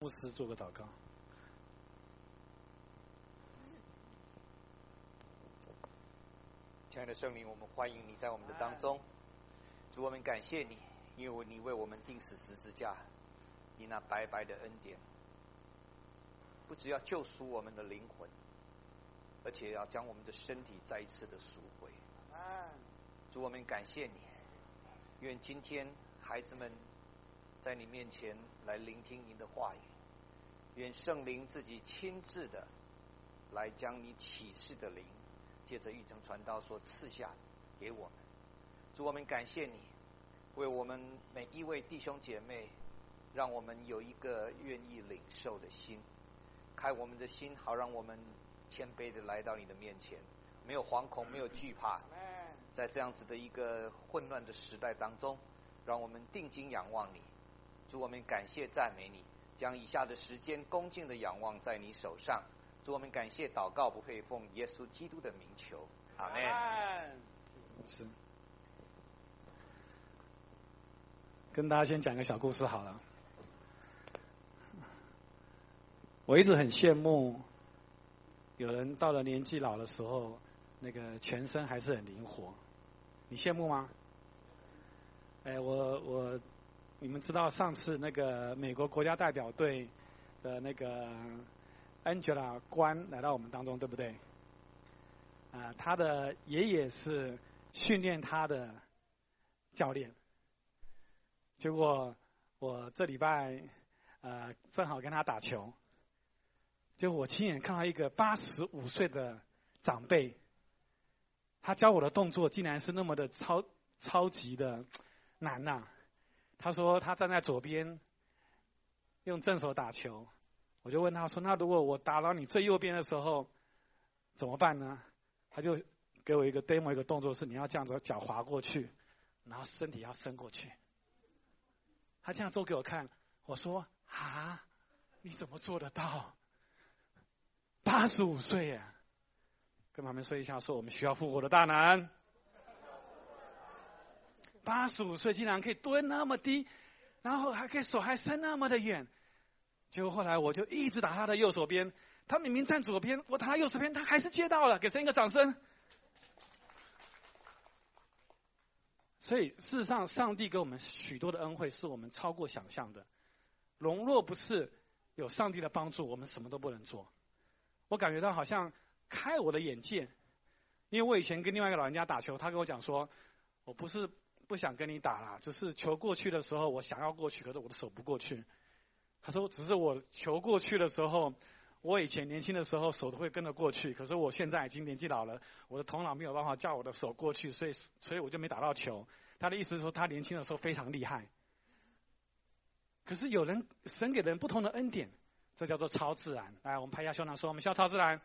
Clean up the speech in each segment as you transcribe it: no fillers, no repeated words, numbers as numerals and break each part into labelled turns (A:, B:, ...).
A: 牧师做个祷告。
B: 亲爱的圣灵，我们欢迎你在我们的当中。主，我们感谢你，因为你为我们钉死十字架，你那白白的恩典，不只要救赎我们的灵魂，而且要将我们的身体再一次的赎回。主，我们感谢你，愿今天孩子们在你面前来聆听您的话语，愿圣灵自己亲自的来将你启示的灵借着玉成传道所赐下给我们。主，我们感谢你，为我们每一位弟兄姐妹，让我们有一个愿意领受的心，开我们的心，好让我们谦卑的来到你的面前，没有惶恐，没有惧怕。在这样子的一个混乱的时代当中，让我们定睛仰望你。主，我们感谢赞美你，将以下的时间恭敬的仰望在你手上。主，我们感谢祷告不配奉耶稣基督的名求，阿们。
A: 是，跟大家先讲个小故事好了。我一直很羡慕有人到了年纪老的时候，那个全身还是很灵活。你羡慕吗？你们知道上次那个美国国家代表队的那个 Angela 关来到我们当中，对不对？他的爷爷是训练他的教练。结果我这礼拜正好跟他打球，结果我亲眼看到一个85岁的长辈，他教我的动作竟然是那么的超级的难呐！他说他站在左边用正手打球，我就问他说：“那如果我打到你最右边的时候怎么办呢？”他就给我一个 demo 一个动作，是你要这样子脚滑过去，然后身体要伸过去。他这样做给我看，我说：“啊，你怎么做得到？85岁耶！”跟旁边说一下，说我们需要复活的大能。85岁竟然可以蹲那么低，然后还可以手还伸那么的远。结果后来我就一直打他的右手边，他明明站左边，我打他右手边，他还是接到了，给神一个掌声。所以事实上，上帝给我们许多的恩惠，是我们超过想象的。若不是有上帝的帮助，我们什么都不能做。我感觉到好像开我的眼界，因为我以前跟另外一个老人家打球，他跟我讲说，我不是不想跟你打啦，只是球过去的时候我想要过去，可是我的手不过去。他说只是我球过去的时候，我以前年轻的时候手都会跟着过去，可是我现在已经年纪老了，我的头脑没有办法叫我的手过去，所以我就没打到球。他的意思是说他年轻的时候非常厉害。可是有人神给人不同的恩典，这叫做超自然。来，我们拍一下胸膛说我们需要超自然。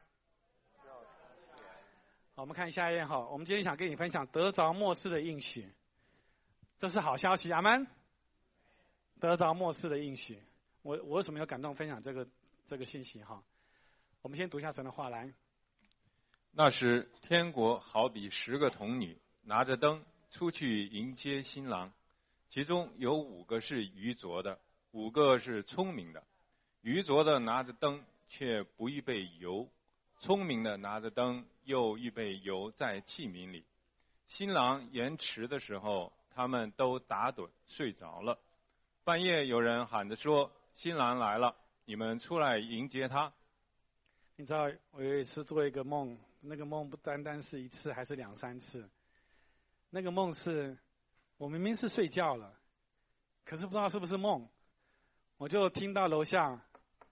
A: 好，我们看下一页哈，我们今天想跟你分享得着末世的应许，这是好消息，阿们。得着末世的应许，我为什么有感动分享这个信息哈？我们先读一下神的话来。
C: 那时天国好比10个童女拿着灯出去迎接新郎，其中有5个是愚拙的，5个是聪明的。愚拙的拿着灯却不预备油，聪明的拿着灯又预备油在器皿里。新郎延迟的时候，他们都打盹睡着了。半夜有人喊着说：“新郎来了，你们出来迎接他。”
A: 你知道我有一次做一个梦，那个梦不单单是1次，还是2、3次。那个梦是我明明是睡觉了，可是不知道是不是梦，我就听到楼下，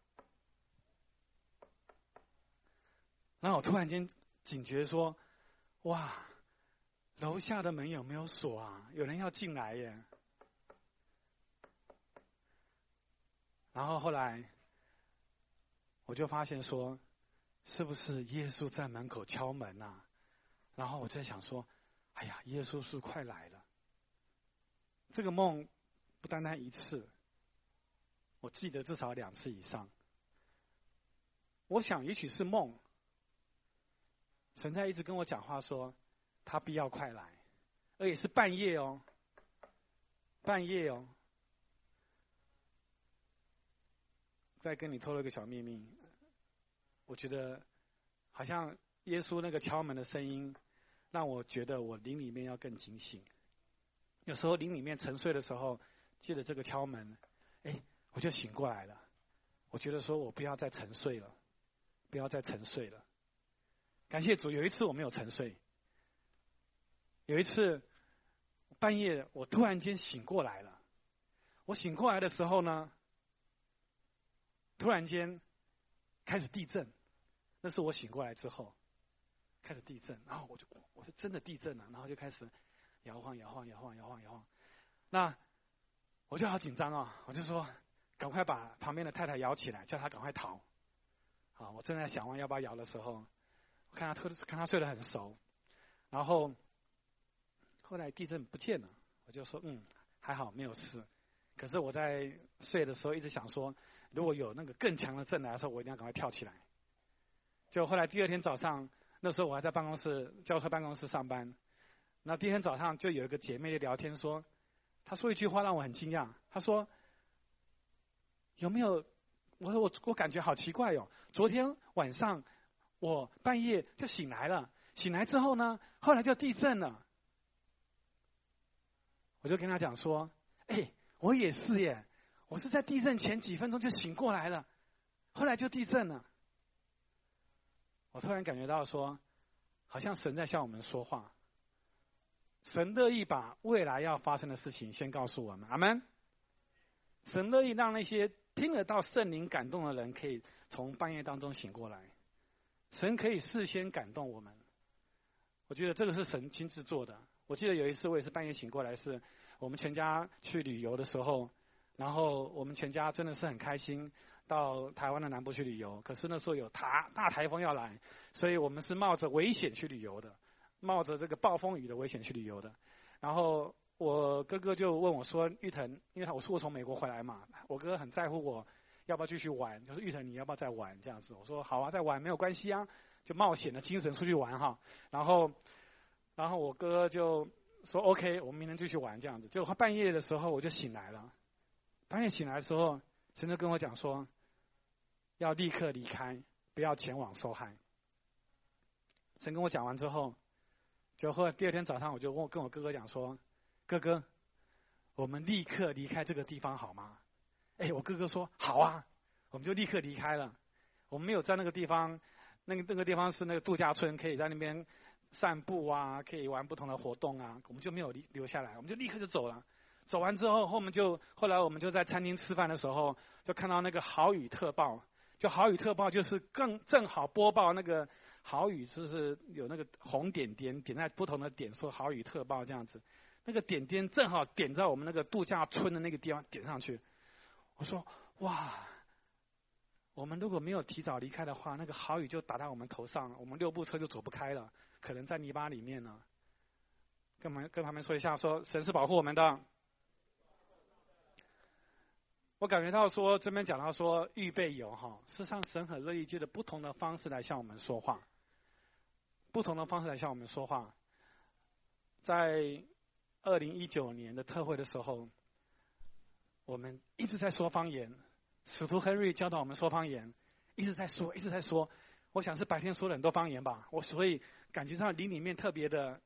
A: 然后我突然间警觉说：“哇，楼下的门有没有锁啊？有人要进来耶！”然后后来我就发现说，是不是耶稣在门口敲门啊？然后我在想说，哎呀，耶稣是快来了。这个梦不单单1次，我记得至少2次以上。我想也许是梦，神在一直跟我讲话说，他必要快来，而且是半夜哦，半夜哦。 再跟你透露一个小秘密，我觉得好像耶稣那个敲门的声音，让我觉得我灵里面要更警醒。有时候灵里面沉睡的时候，借着这个敲门，我就醒过来了。我觉得说我不要再沉睡了，不要再沉睡了。感谢主，有一次我没有沉睡，有一次半夜我突然间醒过来了。我醒过来的时候呢，突然间开始地震，那是我醒过来之后开始地震，然后我就真的地震了，然后就开始摇晃。那我就好紧张啊，我就说赶快把旁边的太太摇起来，叫她赶快逃。啊，我正在想完要不要摇的时候，我看她睡得很熟，然后后来地震不见了，我就说还好没有事。可是我在睡的时候一直想说，如果有那个更强的震来的时候，我一定要赶快跳起来。就后来第二天早上，那时候我还在教授办公室上班。那第二天早上就有一个姐妹聊天说，她说一句话让我很惊讶，她说有没有？我说我感觉好奇怪哦，昨天晚上我半夜就醒来了，醒来之后呢，后来就地震了。我就跟她讲说，我也是耶，我是在地震前几分钟就醒过来了，后来就地震了。我突然感觉到说，好像神在向我们说话。神乐意把未来要发生的事情先告诉我们，阿们。神乐意让那些听得到圣灵感动的人，可以从半夜当中醒过来。神可以事先感动我们，我觉得这个是神亲自做的。我记得有一次我也是半夜醒过来，是我们全家去旅游的时候，然后我们全家真的是很开心，到台湾的南部去旅游。可是那时候有大台风要来，所以我们是冒着危险去旅游的，冒着这个暴风雨的危险去旅游的。然后我哥哥就问我说：“玉腾，因为我从美国回来嘛，我哥很在乎我要不要继续玩，就是玉腾你要不要再玩这样子？”我说：“好啊，再玩没有关系啊，就冒险的精神出去玩哈。”然后我哥就说 OK， 我们明天继续玩这样子。结果半夜的时候我就醒来了，半夜醒来的时候，神就跟我讲说，要立刻离开，不要前往受害。神跟我讲完之后，就后来第二天早上我就跟我哥哥讲说，哥哥，我们立刻离开这个地方好吗？我哥哥说好啊，我们就立刻离开了。我们没有在那个地方，那个地方是那个度假村，可以在那边散步啊，可以玩不同的活动啊，我们就没有留下来，我们就立刻就走了。走完之后，后来我们就在餐厅吃饭的时候，就看到那个豪雨特报，就豪雨特报就是正好播报那个豪雨，就是有那个红点点在不同的点，说豪雨特报这样子，那个点点正好点在我们那个度假村的那个地方点上去。我说哇，我们如果没有提早离开的话，那个豪雨就打到我们头上，我们6部车就走不开了，可能在泥巴里面呢。跟旁边说一下，说神是保护我们的。我感觉到说这边讲到说预备有哈，事实上神很乐意借着不同的方式来向我们说话，不同的方式来向我们说话。在2019年的特会的时候，我们一直在说方言，使徒亨利教导我们说方言，一直在说。我想是白天说了很多方言吧，所以感觉上灵里面特别的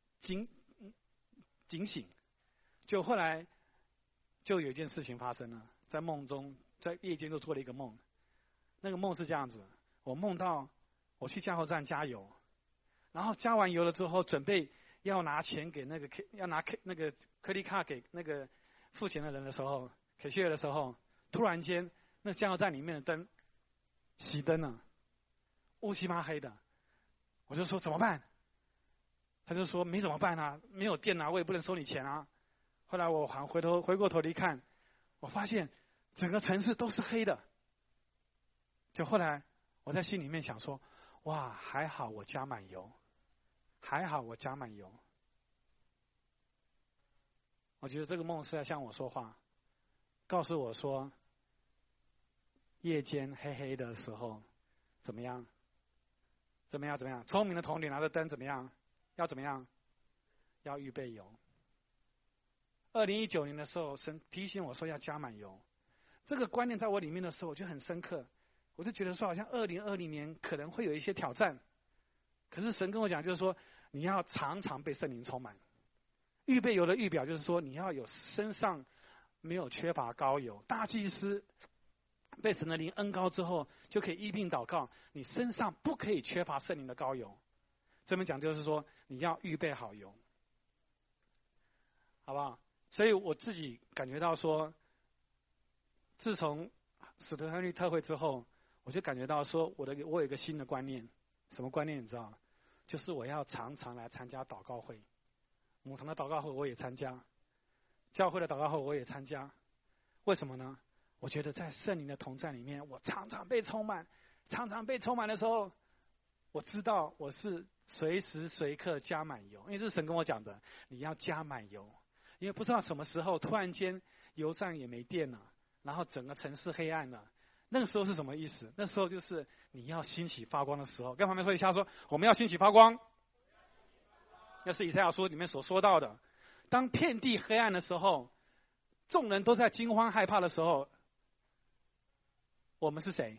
A: 警醒。就后来就有一件事情发生了，在梦中，在夜间就做了一个梦。那个梦是这样子，我梦到我去加油站加油，然后加完油了之后，准备要拿钱给那个那个credit card给那个付钱的人的时候，cashier的时候，突然间那加油站里面的灯熄灯了，乌漆嘛黑的。我就说怎么办？他就说没怎么办啊，没有电啊，我也不能收你钱啊。后来我回过头一看，我发现整个城市都是黑的。就后来我在心里面想说，哇，还好我加满油，还好我加满油。我觉得这个梦是在向我说话，告诉我说，夜间黑黑的时候怎么样？怎么样？聪明的童女拿着灯怎么样？要怎么样？要预备油。2019年的时候，神提醒我说要加满油。 这个观念在我里面的时候，我就很深刻，我就觉得说，好像2020年可能会有一些挑战，可是神跟我讲，就是说你要常常被圣灵充满。预备油的预表就是说，你要有身上没有缺乏膏油。大祭司被神的灵恩膏之后，就可以医病祷告，你身上不可以缺乏圣灵的膏油。这边讲就是说，你要预备好油，好不好？所以我自己感觉到说，自从使徒亨利特会之后，我就感觉到说，我有一个新的观念，什么观念你知道？就是我要常常来参加祷告会，母堂的祷告会我也参加，教会的祷告会我也参加。为什么呢？我觉得在圣灵的同在里面，我常常被充满，常常被充满的时候，我知道我是随时随刻加满油，因为这是神跟我讲的，你要加满油，因为不知道什么时候突然间油站也没电了，然后整个城市黑暗了。那个时候是什么意思？那时候就是你要兴起发光的时候。跟旁边说一下说，我们要兴起发光。那是以赛亚书里面所说到的。当遍地黑暗的时候，众人都在惊慌害怕的时候，我们是谁？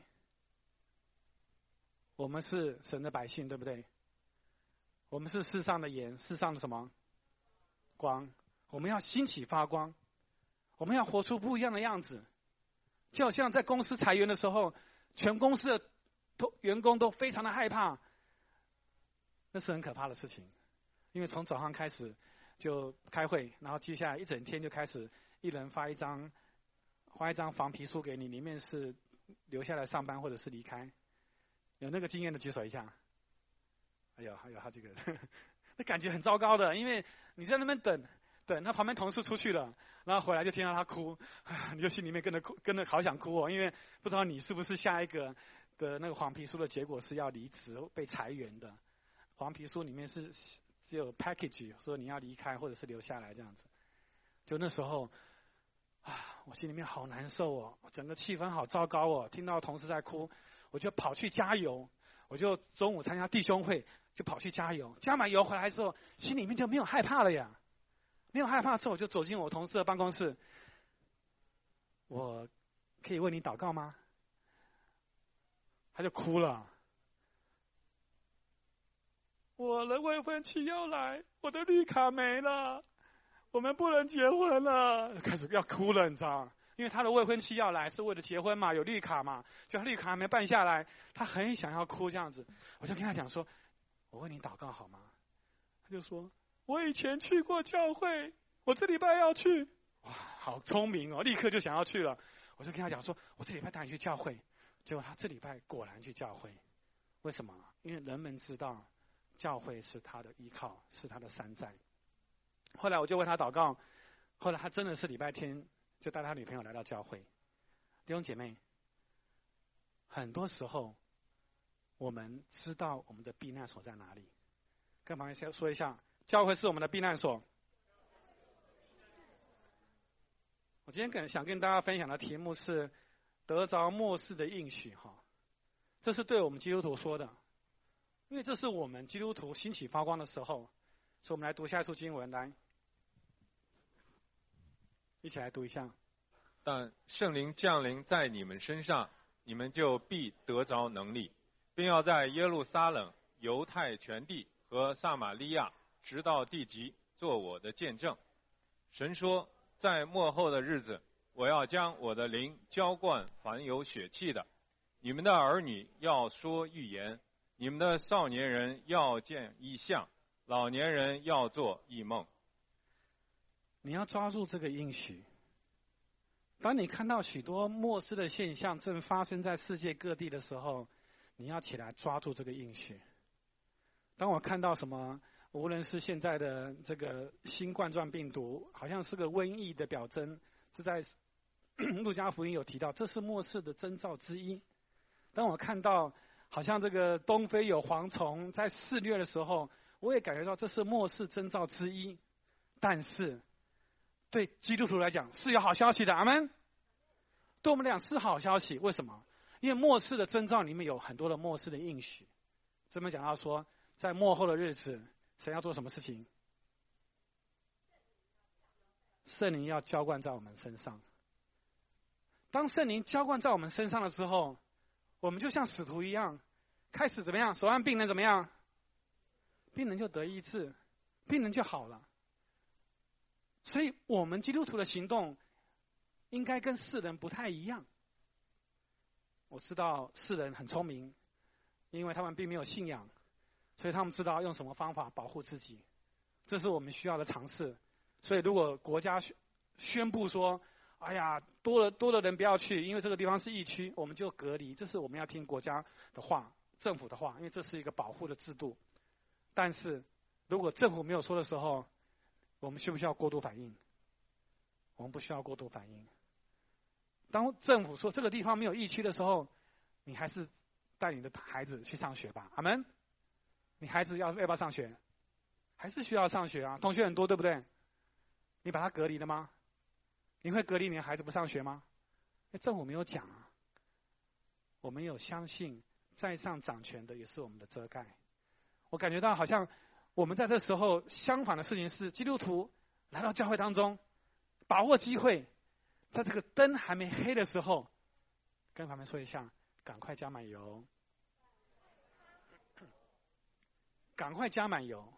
A: 我们是神的百姓，对不对？我们是世上的盐，世上的什么？光。我们要兴起发光，我们要活出不一样的样子。就好像在公司裁员的时候，全公司的员工都非常的害怕，那是很可怕的事情。因为从早上开始就开会，然后接下来一整天就开始一人发一张黄皮书给你，里面是留下来上班或者是离开。有那个经验的举手一下。哎呦，还有好几个人，那感觉很糟糕的，因为你在那边等，他旁边同事出去了，然后回来就听到他哭，你就心里面跟着好想哭哦，因为不知道你是不是下一个的那个黄皮书的结果是要离职被裁员的。黄皮书里面是只有 package 说你要离开或者是留下来这样子。就那时候我心里面好难受哦，整个气氛好糟糕哦，听到同事在哭，我就跑去加油，我就中午参加弟兄会，就跑去加油，加满油回来之后，心里面就没有害怕了呀。没有害怕之后，我就走进我同事的办公室。我可以为你祷告吗？他就哭了。我的未婚妻要来，我的绿卡没了，我们不能结婚了。开始要哭了，你知道吗？因为他的未婚妻要来是为了结婚嘛，有绿卡嘛，就他绿卡还没办下来，他很想要哭这样子。我就跟他讲说，我为你祷告好吗？他就说，我以前去过教会，我这礼拜要去。哇，好聪明哦，立刻就想要去了。我就跟他讲说，我这礼拜带你去教会。结果他这礼拜果然去教会。为什么？因为人们知道教会是他的依靠，是他的山寨。后来我就为他祷告，后来他真的是礼拜天就带他女朋友来到教会。弟兄姐妹，很多时候我们知道我们的避难所在哪里。跟旁边先说一下，教会是我们的避难所。我今天想跟大家分享的题目是得着末世的应许哈，这是对我们基督徒说的，因为这是我们基督徒兴起发光的时候。所以我们来读下一处经文，来，一起来读一下。
C: 但圣灵降临在你们身上，你们就必得着能力，并要在耶路撒冷、犹太全地和撒玛利亚，直到地极，做我的见证。神说，在末后的日子，我要将我的灵浇灌凡有血气的。你们的儿女要说预言，你们的少年人要见异象，老年人要做异梦。
A: 你要抓住这个应许。当你看到许多末世的现象正发生在世界各地的时候，你要起来抓住这个应许。当我看到什么，无论是现在的这个新冠状病毒，好像是个瘟疫的表征，这在路加福音有提到，这是末世的征兆之一。当我看到好像这个东非有蝗虫在肆虐的时候，我也感觉到这是末世征兆之一。但是对基督徒来讲是有好消息的，阿们。对我们俩是好消息，为什么？因为末世的征兆里面有很多的末世的应许。这边讲到说，在末后的日子，神要做什么事情？圣灵要浇灌在我们身上。 当圣灵浇灌在我们身上的时候，我们就像使徒一样，开始怎么样？手按病人怎么样？病人就得医治，病人就好了。所以我们基督徒的行动应该跟世人不太一样。我知道世人很聪明，因为他们并没有信仰，所以他们知道用什么方法保护自己，这是我们需要的尝试。所以如果国家宣布说，哎呀，多的人不要去，因为这个地方是疫区，我们就隔离，这是我们要听国家的话、政府的话，因为这是一个保护的制度。但是如果政府没有说的时候，我们需不需要过度反应？我们不需要过度反应。当政府说这个地方没有疫区的时候，你还是带你的孩子去上学吧。阿们。你孩子要不要上学？还是需要上学啊？同学很多，对不对？你把他隔离了吗？你会隔离你的孩子不上学吗？政府没有讲啊。我们有相信在上掌权的也是我们的遮盖。我感觉到好像我们在这时候相反的事情是，基督徒来到教会当中，把握机会，在这个灯还没黑的时候，跟旁边说一下，赶快加满油，赶快加满油。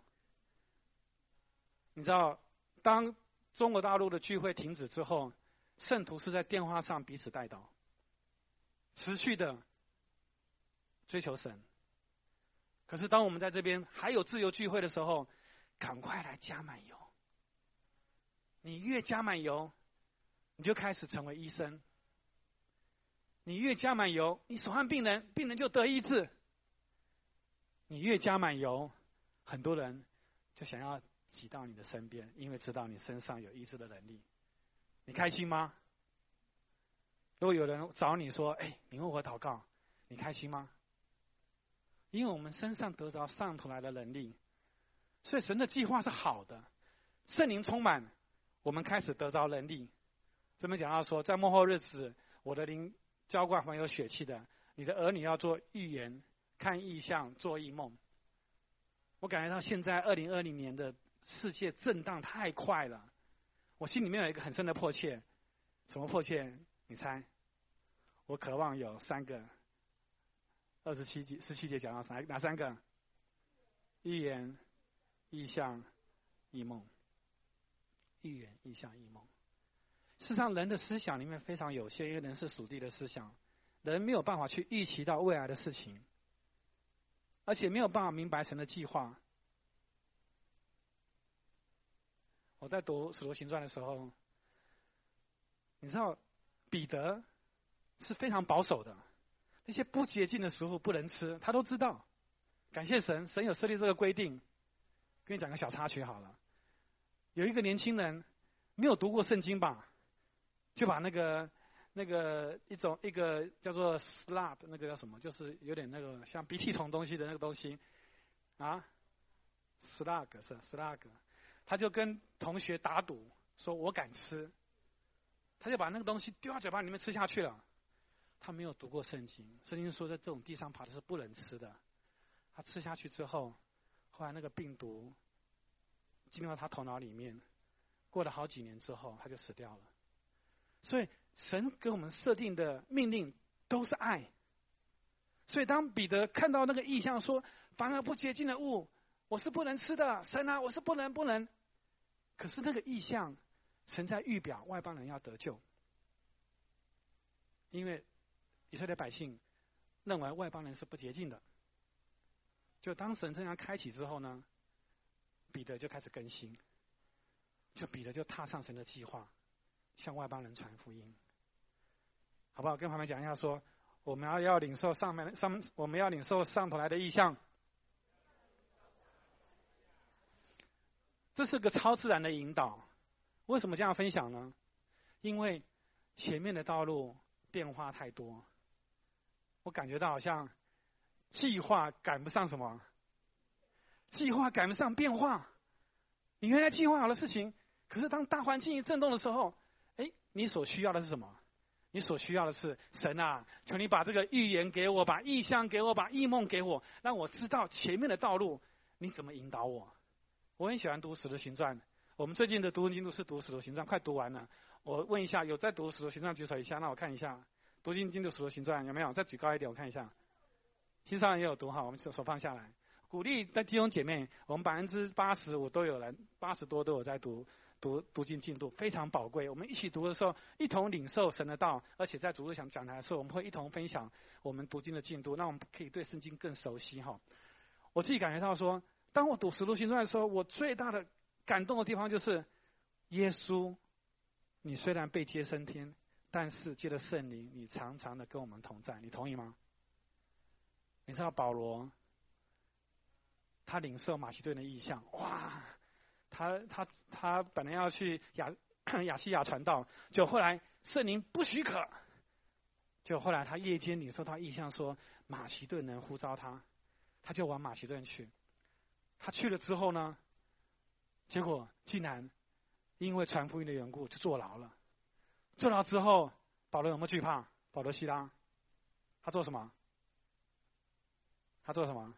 A: 你知道，当中国大陆的聚会停止之后，圣徒是在电话上彼此代祷，持续的追求神。可是当我们在这边还有自由聚会的时候，赶快来加满油。你越加满油，你就开始成为医生。你越加满油，你手按病人，病人就得医治。你越加满油，很多人就想要挤到你的身边，因为知道你身上有医治的能力。你开心吗？如果有人找你说，你为我祷告，你开心吗？因为我们身上得着上头来的能力，所以神的计划是好的。圣灵充满，我们开始得着能力。这边讲到说，在末后日子，我的灵浇灌凡有血气的，你的儿女要做预言，看异象，做异梦。我感觉到现在2020年的世界震荡太快了，我心里面有一个很深的迫切。什么迫切？你猜？我渴望有3个。17节讲到哪3个？预言、异象、异梦。预言、异象、异梦。事实上，人的思想里面非常有限，因为人是属地的思想，人没有办法去预期到未来的事情，而且没有办法明白神的计划。我在读《使徒行传》的时候，你知道彼得是非常保守的。那些不洁净的食物不能吃，他都知道。感谢神，神有设立这个规定。跟你讲个小插曲好了。有一个年轻人没有读过圣经吧，就把那个一个叫做 slug 那个叫什么，就是有点那个像鼻涕虫东西的那个东西啊 ，slug 是 slug， 他就跟同学打赌说我敢吃，他就把那个东西丢到嘴巴里面吃下去了。他没有读过圣经，圣经说在这种地上爬的是不能吃的。他吃下去之后，后来那个病毒进入到他头脑里面，过了好几年之后，他就死掉了。所以神给我们设定的命令都是爱。所以当彼得看到那个异象说，凡而不洁净的物，我是不能吃的，神啊，我是不能。可是那个异象，神在预表外邦人要得救，因为以色列百姓认为外邦人是不洁净的。就当神这样开启之后呢，彼得就开始更新，彼得就踏上神的计划，向外邦人传福音，好不好？跟旁边讲一下说，我们要领受我们要领受上头来的异象。这是个超自然的引导。为什么这样分享呢？因为前面的道路变化太多，我感觉到好像计划赶不上什么，计划赶不上变化。你原来计划好的事情，可是当大环境一震动的时候，你所需要的是什么？你所需要的是神啊，求你把这个预言给我，把异象给我，把异梦给我，让我知道前面的道路你怎么引导我。我很喜欢读《使徒行传》，我们最近的读经度是读《使徒行传》，快读完了。 我问一下，有在读《使徒行传》举手一下，那我看一下，读经读《使徒行传》有没有？再举高一点，我看一下。新上人也有读哈，我们手放下来，鼓励的弟兄姐妹，我们85%都有人，80多都有在读经进度，非常宝贵。我们一起读的时候，一同领受神的道，而且在主日讲台的时候，我们会一同分享我们读经的进度，那我们可以对圣经更熟悉哈。我自己感觉到说，当我读《使徒行传》的时候，我最大的感动的地方就是，耶稣，你虽然被接升天，但是借着圣灵，你常常的跟我们同在，你同意吗？你知道保罗，他领受马其顿的意象，哇！他本来要去亚细亚传道，就后来圣灵不许可，就后来他夜间领受到意象说马其顿人呼召他，他就往马其顿去。他去了之后呢，结果竟然因为传福音的缘故就坐牢了。坐牢之后，保罗有没有惧怕？保罗、西拉，他做什么？他做什么？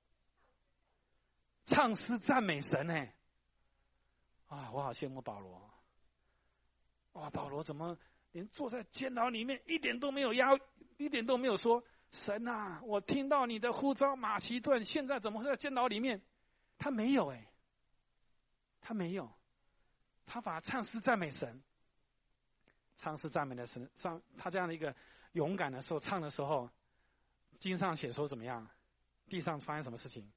A: 唱诗赞美神呢？啊，我好羡慕保罗。哇，保罗怎么连坐在监牢里面一点都没有一点都没有说神啊，我听到你的呼召，马其顿现在怎么会在监牢里面？他没有他没有，他反而唱诗赞美神，唱诗赞美的神。他这样的一个勇敢的时候唱的时候，经上写说怎么样？地上发生什么事情？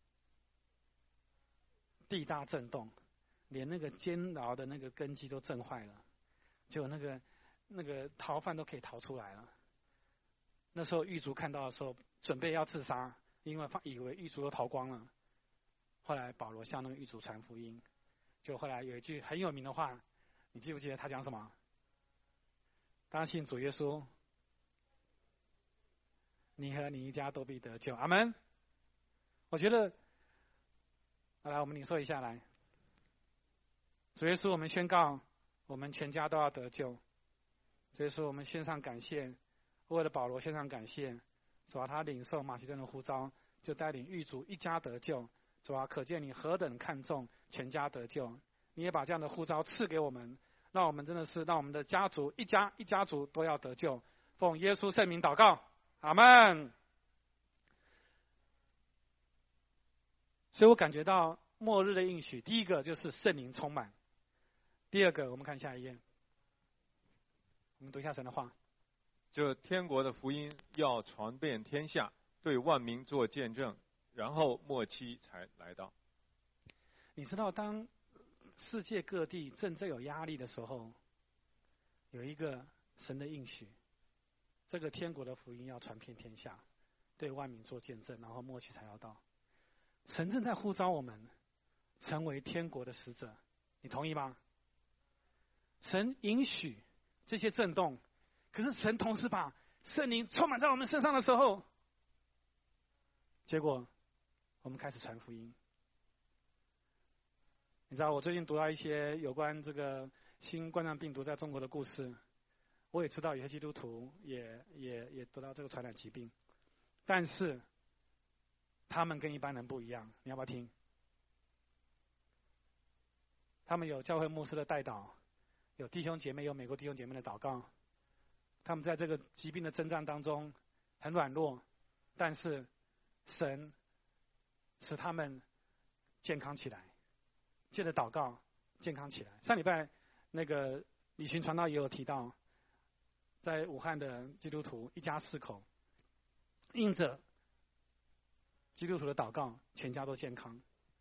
A: 地大震动，连那个监牢的那个根基都震坏了，就那个逃犯都可以逃出来了。那时候狱卒看到的时候，准备要自杀，因为以为狱卒都逃光了。后来保罗向那个狱卒传福音，就后来有一句很有名的话，你记不记得他讲什么？当信主耶稣，你和你一家都必得救。阿们。我觉得，来，我们领受一下来。主耶稣，我们宣告，我们全家都要得救。主耶稣，我们献上感谢，为了保罗献上感谢。主啊，他领受马其顿的呼召，就带领狱卒一家得救。主啊，可见你何等看重全家得救。你也把这样的呼召赐给我们，让我们真的是让我们的家族一家族都要得救。奉耶稣圣名祷告，阿们。所以我感觉到末日的应许，第一个就是圣灵充满，第二个我们看下一页，我们读一下神的话。
C: 这天国的福音要传遍天下，对万民做见证，然后末期才来到。
A: 你知道，当世界各地正有压力的时候，有一个神的应许，这个天国的福音要传遍天下，对万民做见证，然后末期才要到。神正在呼召我们成为天国的使者，你同意吗？神允许这些震动，可是神同时把圣灵充满在我们身上的时候，结果我们开始传福音。你知道，我最近读到一些有关这个新冠状病毒在中国的故事，我也知道有些基督徒也得到这个传染疾病，但是他们跟一般人不一样，你要不要听？他们有教会牧师的代祷，有弟兄姐妹，有美国弟兄姐妹的祷告。他们在这个疾病的征战当中很软弱，但是神使他们健康起来，借着祷告健康起来。上礼拜那个李群传道也有提到，在武汉的基督徒一家4口，因着基督徒的祷告，全家都健康。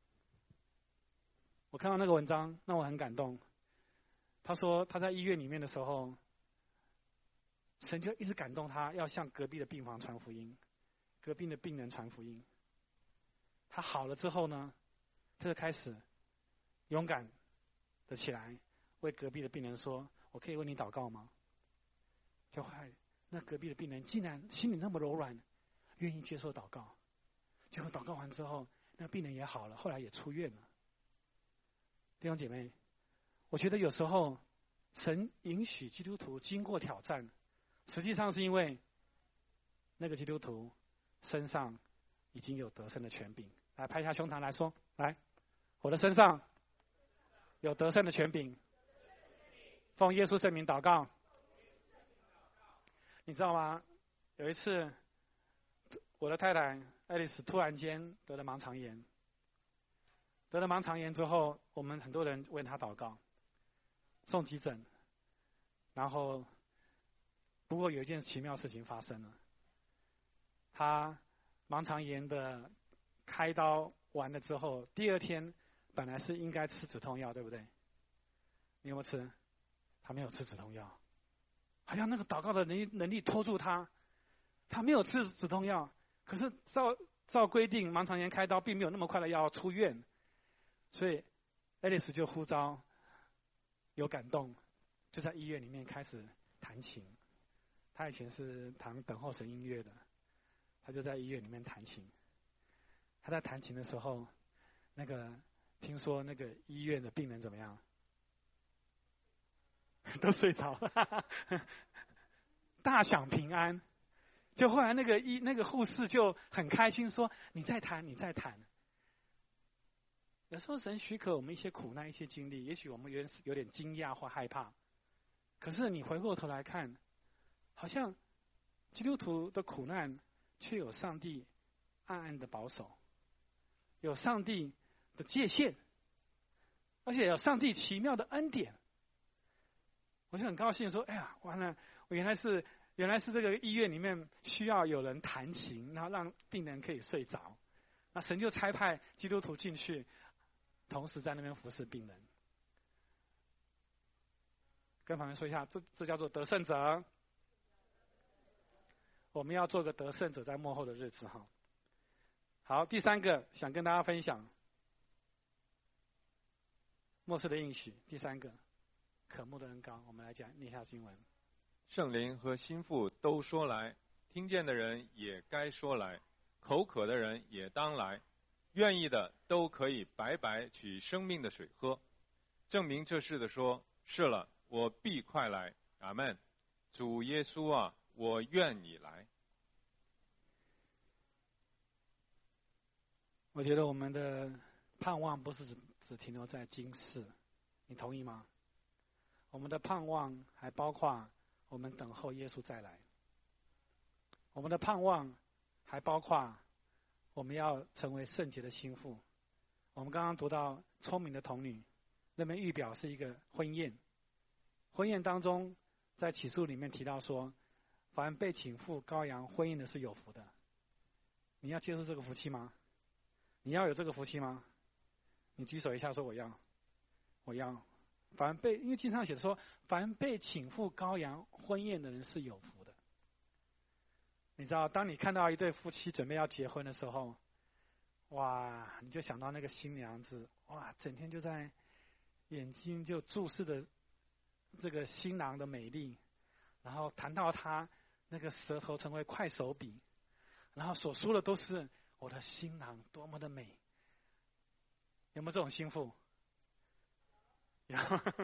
A: 我看到那个文章，让我很感动。他说他在医院里面的时候，神就一直感动他，要向隔壁的病房传福音，隔壁的病人传福音。他好了之后呢，他就开始勇敢的起来，为隔壁的病人说：“我可以为你祷告吗？”就后来那隔壁的病人竟然心里那么柔软，愿意接受祷告。结果祷告完之后，那病人也好了，后来也出院了。弟兄姐妹，我觉得有时候神允许基督徒经过挑战，实际上是因为那个基督徒身上已经有得胜的权柄。来，拍一下胸膛来说，来，我的身上有得胜的权柄。 奉耶稣圣名祷告。你知道吗？有一次，我的太太爱丽丝突然间得了盲肠炎。得了盲肠炎之后，我们很多人为她祷告，送急诊。然后，不过有一件奇妙事情发生了。她盲肠炎的开刀完了之后，第二天本来是应该吃止痛药，对不对？你有没有吃？她没有吃止痛药。好像那个祷告的能力拖住他，他没有吃止痛药，可是照规定，盲肠炎开刀并没有那么快的要出院，所以爱丽丝就呼召，有感动，就在医院里面开始弹琴。他以前是弹等候神音乐的，他就在医院里面弹琴。他在弹琴的时候，听说那个医院的病人怎么样？都睡着了，大享平安。就后来那个护士就很开心说：“你再谈，你再谈。”有时候神许可我们一些苦难、一些经历，也许我们有点惊讶或害怕。可是你回过头来看，好像基督徒的苦难却有上帝暗暗的保守，有上帝的界限，而且有上帝奇妙的恩典。我就很高兴说：“哎呀，完了！我原来是这个医院里面需要有人弹琴，然后让病人可以睡着。那神就差派基督徒进去，同时在那边服侍病人。”跟旁边说一下，这叫做得胜者。我们要做个得胜者，在末后的日子哈。好，第三个想跟大家分享末世的应许。第三个。渴慕的恩膏，我们来念一下经文。
C: 圣灵和心腹都说来，听见的人也该说来，口渴的人也当来，愿意的都可以白白取生命的水喝。证明这事的说：是了，我必快来。阿们。主耶稣啊，我愿你来。
A: 我觉得我们的盼望不是只停留在今世，你同意吗？我们的盼望还包括我们等候耶稣再来。我们的盼望还包括我们要成为圣洁的心腹。我们刚刚读到聪明的童女，那边预表是一个婚宴。婚宴当中，在启示录里面提到说，凡被请赴羔羊婚宴的是有福的。你要接受这个福气吗？你要有这个福气吗？你举手一下说我要，我要。因为经上写的说，凡被请赴羔羊婚宴的人是有福的。你知道，当你看到一对夫妻准备要结婚的时候，哇，你就想到那个新娘子，哇，整天就在眼睛就注视着这个新郎的美丽，然后谈到他那个舌头成为快手笔，然后所说的都是我的新郎多么的美。有没有这种心腹？有。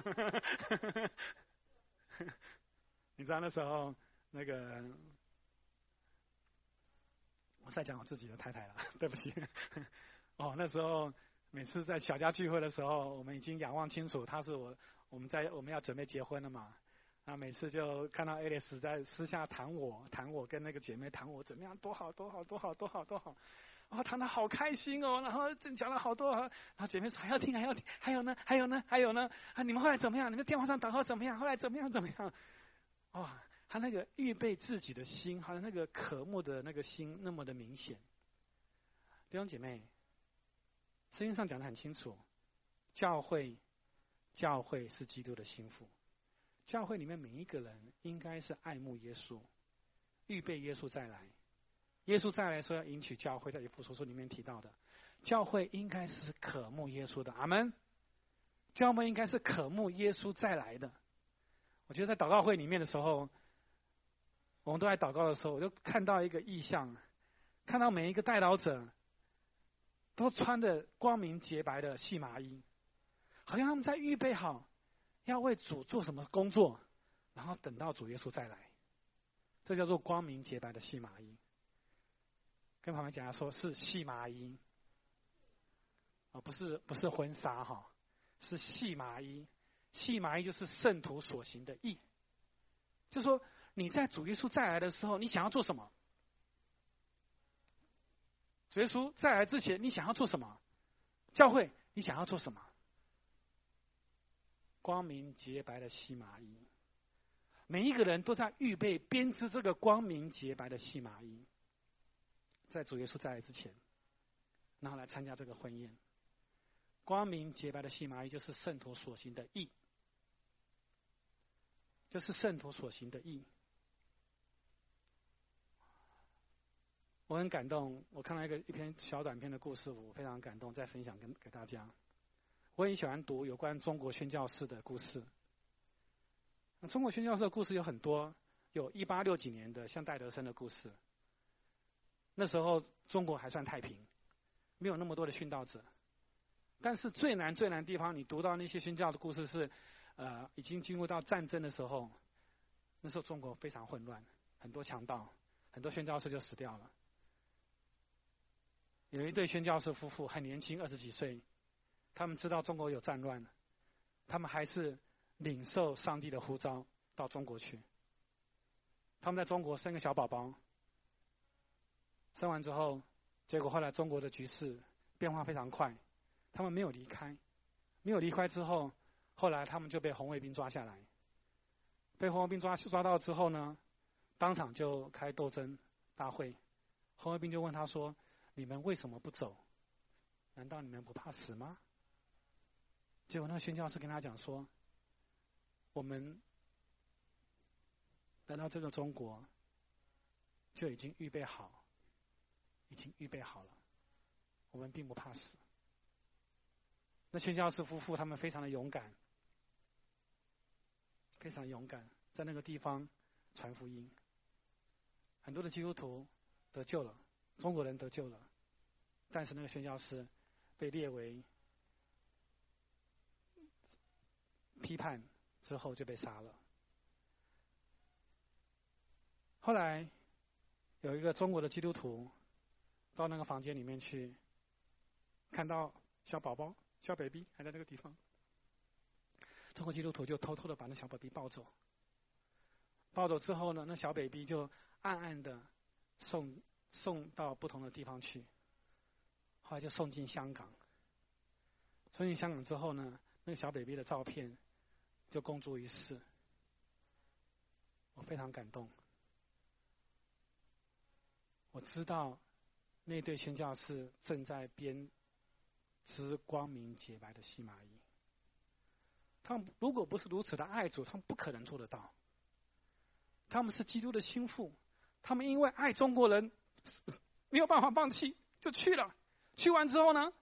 A: 你知道那时候我在讲我自己的太太了，对不起。那时候每次在小家聚会的时候，我们已经仰望清楚，他是我们要准备结婚了嘛。那每次就看到 Alice 在私下谈我跟那个姐妹谈我怎么样，多好多好多好多好多好。谈得好开心哦，然后正讲了好多，然后姐妹说还要听，还有呢，你们后来怎么样？你们电话上祷告怎么样？后来怎么样？哇，他那个预备自己的心，还有那个渴慕的那个心，那么的明显。弟兄姐妹，圣经上讲得很清楚，教会是基督的心腹，教会里面每一个人应该是爱慕耶稣，预备耶稣再来。耶稣再来说要迎娶教会，在以弗所书里面提到的，教会应该是渴慕耶稣的。阿们。教会应该是渴慕耶稣再来的。我觉得在祷告会里面的时候，我们都在祷告的时候，我就看到一个异象，看到每一个代祷者都穿着光明洁白的细麻衣，好像他们在预备好要为主做什么工作，然后等到主耶稣再来。这叫做光明洁白的细麻衣。跟旁边讲说是细麻衣，不是婚纱哈，是细麻衣。 细麻衣就是圣徒所行的义。就是说你在主耶稣再来的时候，你想要做什么？主耶稣再来之前，你想要做什么？教会，你想要做什么？光明洁白的细麻衣，每一个人都在预备编织这个光明洁白的细麻衣，在主耶稣再来之前，然后来参加这个婚宴。光明洁白的细麻衣就是圣徒所行的义，就是圣徒所行的义。我很感动，我看到一篇小短片的故事，我非常感动，再分享给大家。我很喜欢读有关中国宣教士的故事。中国宣教士的故事有很多，有1860几年的像戴德生的故事。那时候中国还算太平，没有那么多的殉道者。但是最难的地方，你读到那些宣教的故事是，已经进入到战争的时候，那时候中国非常混乱，很多强盗，很多宣教士就死掉了。有一对宣教士夫妇很年轻，20几岁，他们知道中国有战乱，他们还是领受上帝的呼召到中国去。他们在中国生个小宝宝，生完之后，结果后来中国的局势变化非常快，他们没有离开，没有离开之后，后来他们就被红卫兵抓下来，被红卫兵抓到之后呢，当场就开斗争大会，红卫兵就问他说：“你们为什么不走？难道你们不怕死吗？”结果那个宣教士跟他讲说：“我们来到这个中国，就已经预备好了，我们并不怕死。”那宣教士夫妇他们非常的勇敢，非常勇敢，在那个地方传福音，很多的基督徒得救了，中国人得救了，但是那个宣教士被列为批判之后就被杀了。后来有一个中国的基督徒到那个房间里面去，看到小宝宝小 baby 还在那个地方，中国基督徒就偷偷的把那小 baby 抱走。抱走之后呢，那小 baby 就暗暗的送到不同的地方去，后来就送进香港。送进香港之后呢，那个小 baby 的照片就公诸于世。我非常感动，我知道那对宣教士正在编织光明洁白的细麻衣。他们如果不是如此的爱主，他们不可能做得到。他们是基督的心腹，他们因为爱中国人，没有办法放弃，就去了。去完之后呢，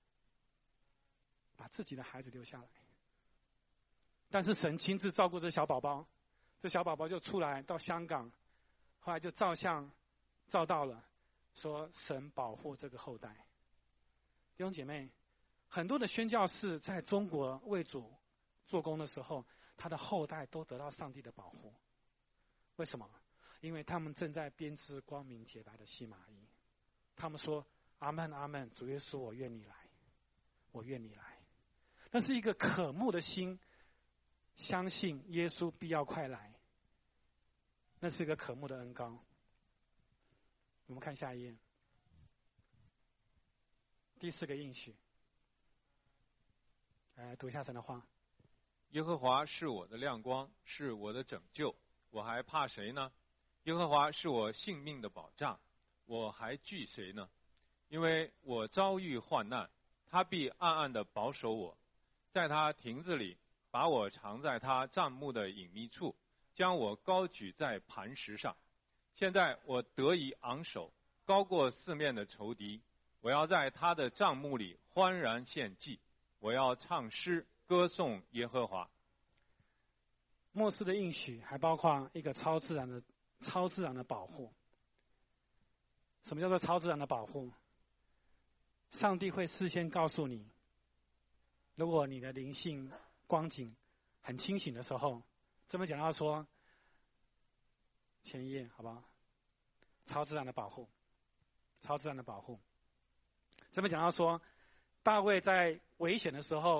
A: 把自己的孩子留下来。但是神亲自照顾这小宝宝，这小宝宝就出来到香港，后来就照相照到了，说神保护这个后代。弟兄姐妹，很多的宣教士在中国为主做工的时候，他的后代都得到上帝的保护。为什么？因为他们正在编织光明洁白的细麻衣。他们说：“阿们，阿们，主耶稣，我愿你来，我愿你来。”那是一个渴慕的心，相信耶稣必要快来。那是一个渴慕的恩膏。我们看下一页，第4个应许。来读一下神的话：
C: 耶和华是我的亮光，是我的拯救，我还怕谁呢？耶和华是我性命的保障，我还惧谁呢？因为我遭遇患难，他必暗暗地保守我，在他亭子里把我藏在他帐幕的隐秘处，将我高举在磐石上。现在我得以昂首，高过四面的仇敌。我要在他的帐幕里欢然献祭，我要唱诗歌颂耶和华。
A: 末世的应许还包括一个超自然的保护。什么叫做超自然的保护？上帝会事先告诉你，如果你的灵性光景很清醒的时候，这边讲到说，前一页好不好？超自然的保护，超自然的保护。这边讲到说，大卫在危险的时候，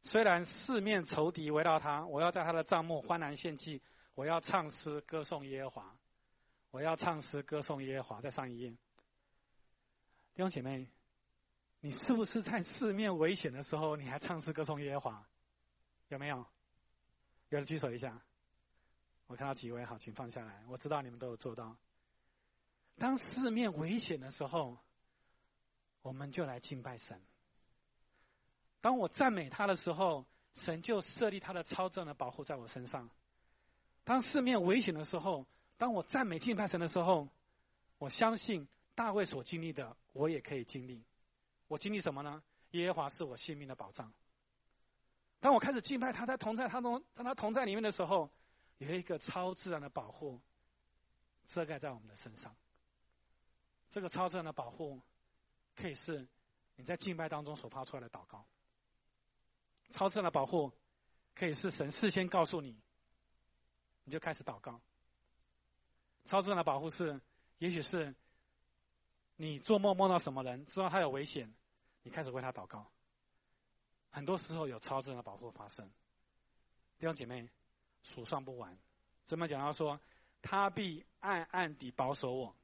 A: 虽然四面仇敌围绕他，我要在他的帐幕欢然献祭，我要唱诗歌颂耶和华，我要唱诗歌颂耶和华。再上一页，弟兄姐妹，你是不是在四面危险的时候，你还唱诗歌颂耶和华？有没有？有人举手一下。我看到几位，好，请放下来。我知道你们都有做到。当四面危险的时候，我们就来敬拜神。当我赞美他的时候，神就设立他的超正的保护在我身上。当四面危险的时候，当我赞美敬拜神的时候，我相信大卫所经历的，我也可以经历。我经历什么呢？耶和华是我性命的保障。当我开始敬拜他，在他同在里面的时候，有一个超自然的保护遮盖在我们的身上。这个超自然的保护，可以是你在敬拜当中所发出来的祷告。超自然的保护，可以是神事先告诉你，你就开始祷告。超自然的保护是，也许是你做梦梦到什么人，知道他有危险，你开始为他祷告。很多时候有超自然的保护发生。弟兄姐妹，数算不完。怎么讲到说，他必暗暗地保守我，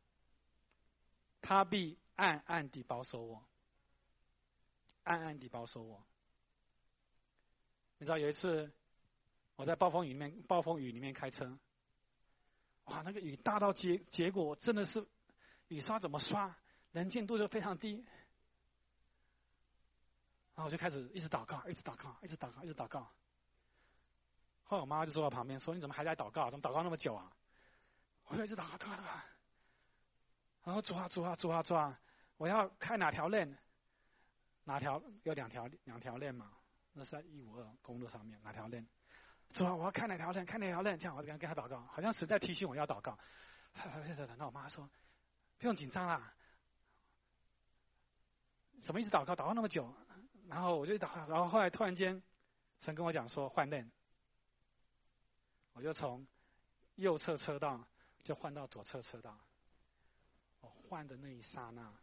A: 他必暗暗地保守我，暗暗地保守我。你知道有一次我在暴风雨里面开车，哇，那个雨大到结果真的是雨刷怎么刷，能见度就非常低。然后我就开始一直祷告，一直祷告，一直祷告，一直祷告。后来我妈妈就坐在旁边说：“你怎么还在祷告？怎么祷告那么久啊？”我就一直祷告，祷告，祷告。然后主啊，我要开哪条链？有两条链嘛？那是在152公路上面哪条链？主啊，我要开哪条链？开哪条链？这样我就跟他祷告，好像神在提醒我要祷告。那我妈说：“不用紧张啦，怎么一直祷告那么久？”然后我就祷告，然后后来突然间，神跟我讲说换链，我就从右侧车道就换到左侧车道。我换的那一刹那，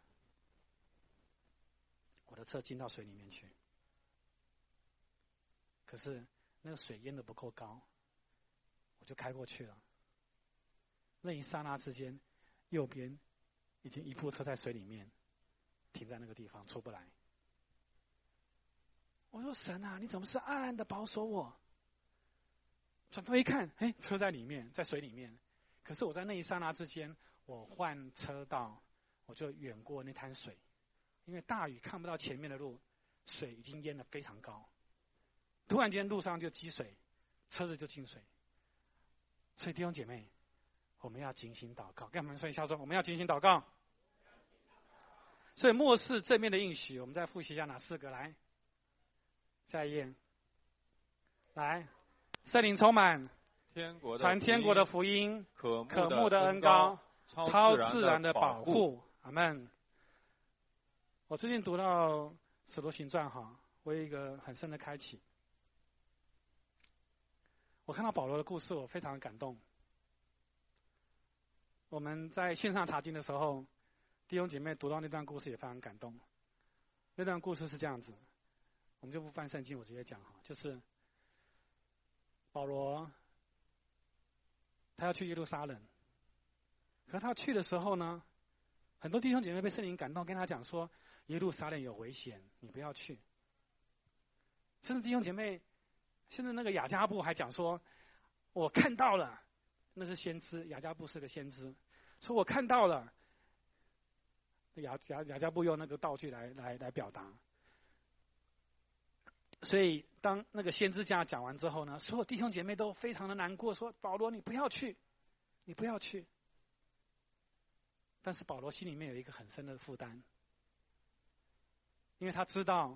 A: 我的车进到水里面去。可是那个水淹得不够高，我就开过去了。那一刹那之间，右边已经一部车在水里面，停在那个地方出不来。我说神啊，你怎么是暗暗的保守我？转头一看，车在里面，在水里面。可是我在那一刹那之间，我换车道，我就远过那滩水，因为大雨看不到前面的路，水已经淹得非常高。突然间路上就积水，车子就进水。所以弟兄姐妹，我们要警醒祷告。跟我们说一下，说我们要警醒祷告。所以末世正面的应许，我们再复习一下哪4个？来，下一页。来，圣灵充满，传天国的福音，可慕的恩膏，超自然的保护。阿们。我最近读到《使徒行传》我有一个很深的开启。我看到保罗的故事，我非常的感动。我们在线上查经的时候，弟兄姐妹读到那段故事也非常感动。那段故事是这样子，我们就不翻圣经，我直接讲就是保罗他要去耶路撒冷，可他去的时候呢，很多弟兄姐妹被圣灵感动，跟他讲说耶路撒冷有危险，你不要去。甚至弟兄姐妹，现在那个雅加布还讲说，我看到了，那是先知，雅加布是个先知，说我看到了。雅加布用那个道具来表达。所以当那个先知这样讲完之后呢，所有弟兄姐妹都非常的难过，说保罗你不要去，你不要去。但是保罗心里面有一个很深的负担，因为他知道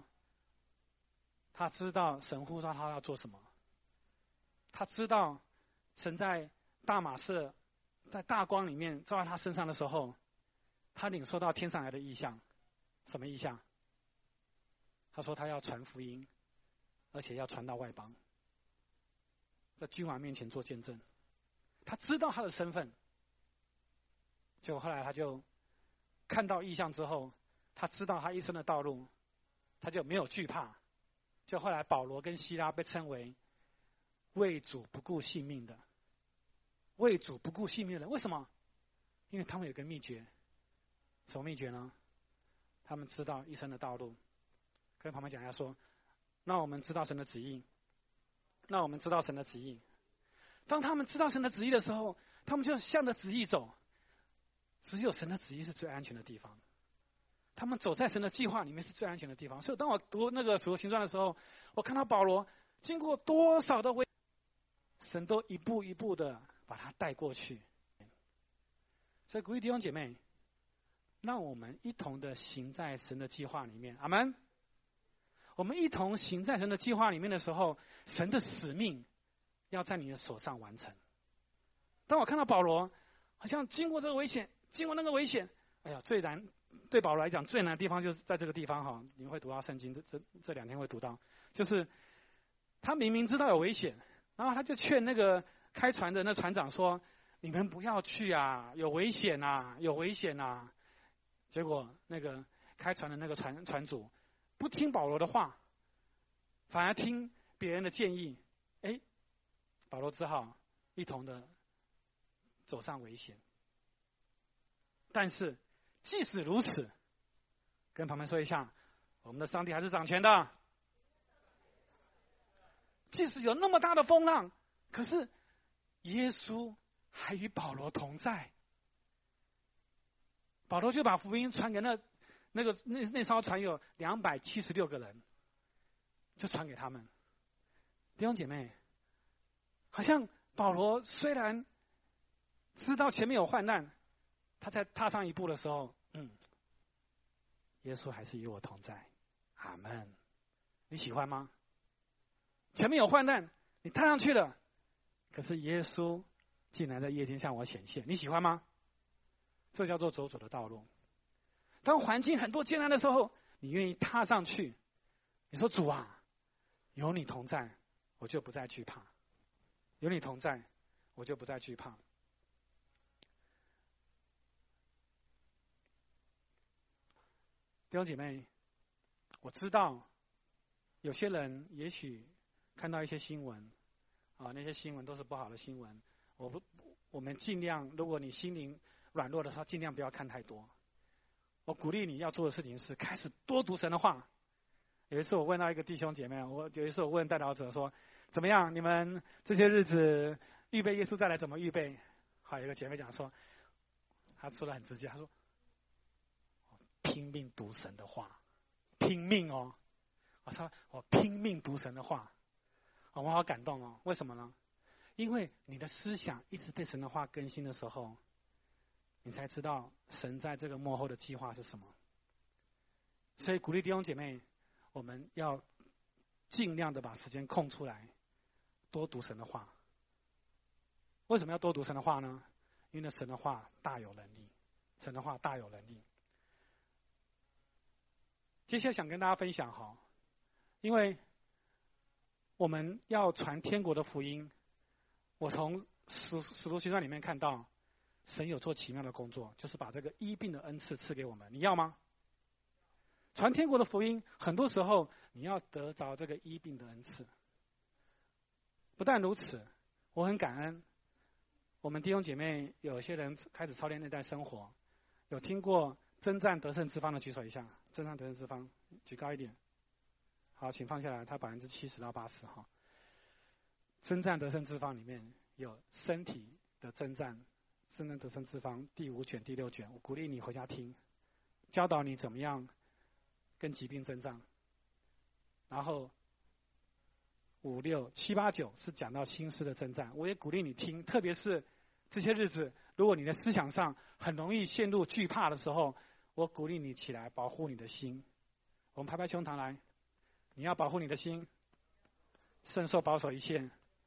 A: 神呼召他要做什么，他知道神在大马士在大光里面照在他身上的时候，他领受到天上来的异象。什么异象？他说他要传福音，而且要传到外邦，在君王面前做见证。他知道他的身份，结果后来他就看到异象之后，他知道他一生的道路，他就没有惧怕， 就后来保罗跟希拉被称为为主不顾性命的，为主不顾性命的人。为什么？因为他们有个秘诀，什么秘诀呢？他们知道一生的道路。跟旁边讲一下说，那我们知道神的旨意，那我们知道神的旨意。当他们知道神的旨意的时候，他们就向着旨意走。只有神的旨意是最安全的地方，他们走在神的计划里面是最安全的地方。所以当我读那个《使徒行传》的时候，我看到保罗经过多少的危，神都一步一步的把他带过去。所以鼓励弟兄姐妹，让我们一同的行在神的计划里面。阿们。我们一同行在神的计划里面的时候，神的使命要在你的手上完成。当我看到保罗好像经过这个危险，经过那个危险，哎呀，最难对保罗来讲最难的地方就是在这个地方哈，你们会读到圣经，这2天会读到，就是他明明知道有危险，然后他就劝那个开船的那船长说：“你们不要去啊，有危险啊，有危险啊！”结果那个开船的那个船主不听保罗的话，反而听别人的建议，保罗只好一同的走上危险。但是即使如此，跟旁边说一下，我们的上帝还是掌权的。即使有那么大的风浪，可是耶稣还与保罗同在。保罗就把福音传给那艘船有276个人，就传给他们。弟兄姐妹，好像保罗虽然知道前面有患难，他在踏上一步的时候，耶稣还是与我同在。阿们。你喜欢吗？前面有患难，你踏上去了，可是耶稣竟然在夜间向我显现，你喜欢吗？这叫做走的道路。当环境很多艰难的时候，你愿意踏上去，你说主啊，有你同在，我就不再惧怕。有你同在，我就不再惧怕。弟兄姐妹，我知道有些人也许看到一些新闻，那些新闻都是不好的新闻。我们尽量，如果你心灵软弱的时候，尽量不要看太多。我鼓励你要做的事情是开始多读神的话。有一次我问到一个弟兄姐妹，有一次我问代祷者说：“怎么样？你们这些日子预备耶稣再来怎么预备？”好，有一个姐妹讲说，她说得很直接，她说：“拼命读神的话，拼命哦！”我说：“我拼命读神的话。”我好感动哦。为什么呢？因为你的思想一直被神的话更新的时候，你才知道神在这个末后的计划是什么。所以鼓励弟兄姐妹，我们要尽量的把时间空出来，多读神的话。为什么要多读神的话呢？因为神的话大有能力，神的话大有能力。接下来想跟大家分享哈，因为我们要传天国的福音，我从使徒行传里面看到，神有做奇妙的工作，就是把这个医病的恩赐赐给我们，你要吗？传天国的福音，很多时候你要得着这个医病的恩赐。不但如此，我很感恩，我们弟兄姐妹有些人开始操练内在生活，有听过征战得胜之方的举手一下，征战得胜之方，举高一点。好，请放下来，它70%到80%哈。征战得胜之方里面有身体的征战，征战得胜之方第5卷、第6卷，我鼓励你回家听，教导你怎么样跟疾病征战。然后5、6、7、8、9是讲到心思的征战，我也鼓励你听，特别是这些日子，如果你的思想上很容易陷入惧怕的时候，我鼓励你起来保护你的心。我们拍拍胸膛来，你要保护你的心，圣受保守一切，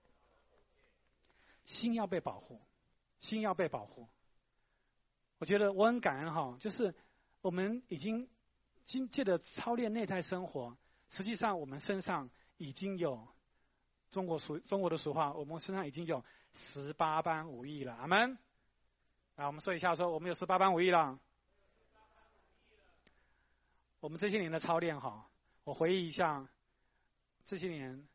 A: 心要被保护，心要被保护。我觉得我很感恩哈，就是我们已经借着操练内在生活，实际上我们身上已经有中国的俗话，我们身上已经有18般武艺了。阿们。我们说一下，说我们有18般武艺了。我们这些年的操练哈，我回忆一下， 这些年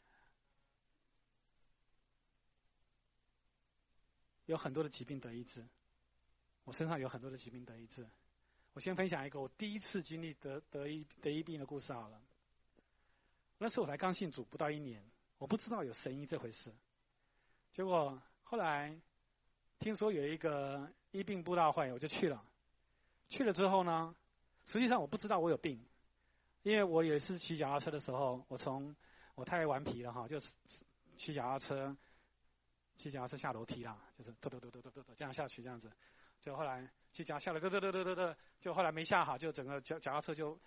A: 有很多的疾病得医治，我身上有很多的疾病得医治。我先分享一个我第一次经历得医病的故事好了。那时候我才刚信主不到1年，我不知道有神医这回事。结果后来听说有一个医病布道会，我就去了。去了之后呢，实际上我不知道我有病，因为我有一次骑脚踏车的时候，我太顽皮了哈，就骑脚踏车下楼梯啦，就是嘚这样下去这样子。就后来骑脚下了嘚，就后来没下好，就整个脚踏车就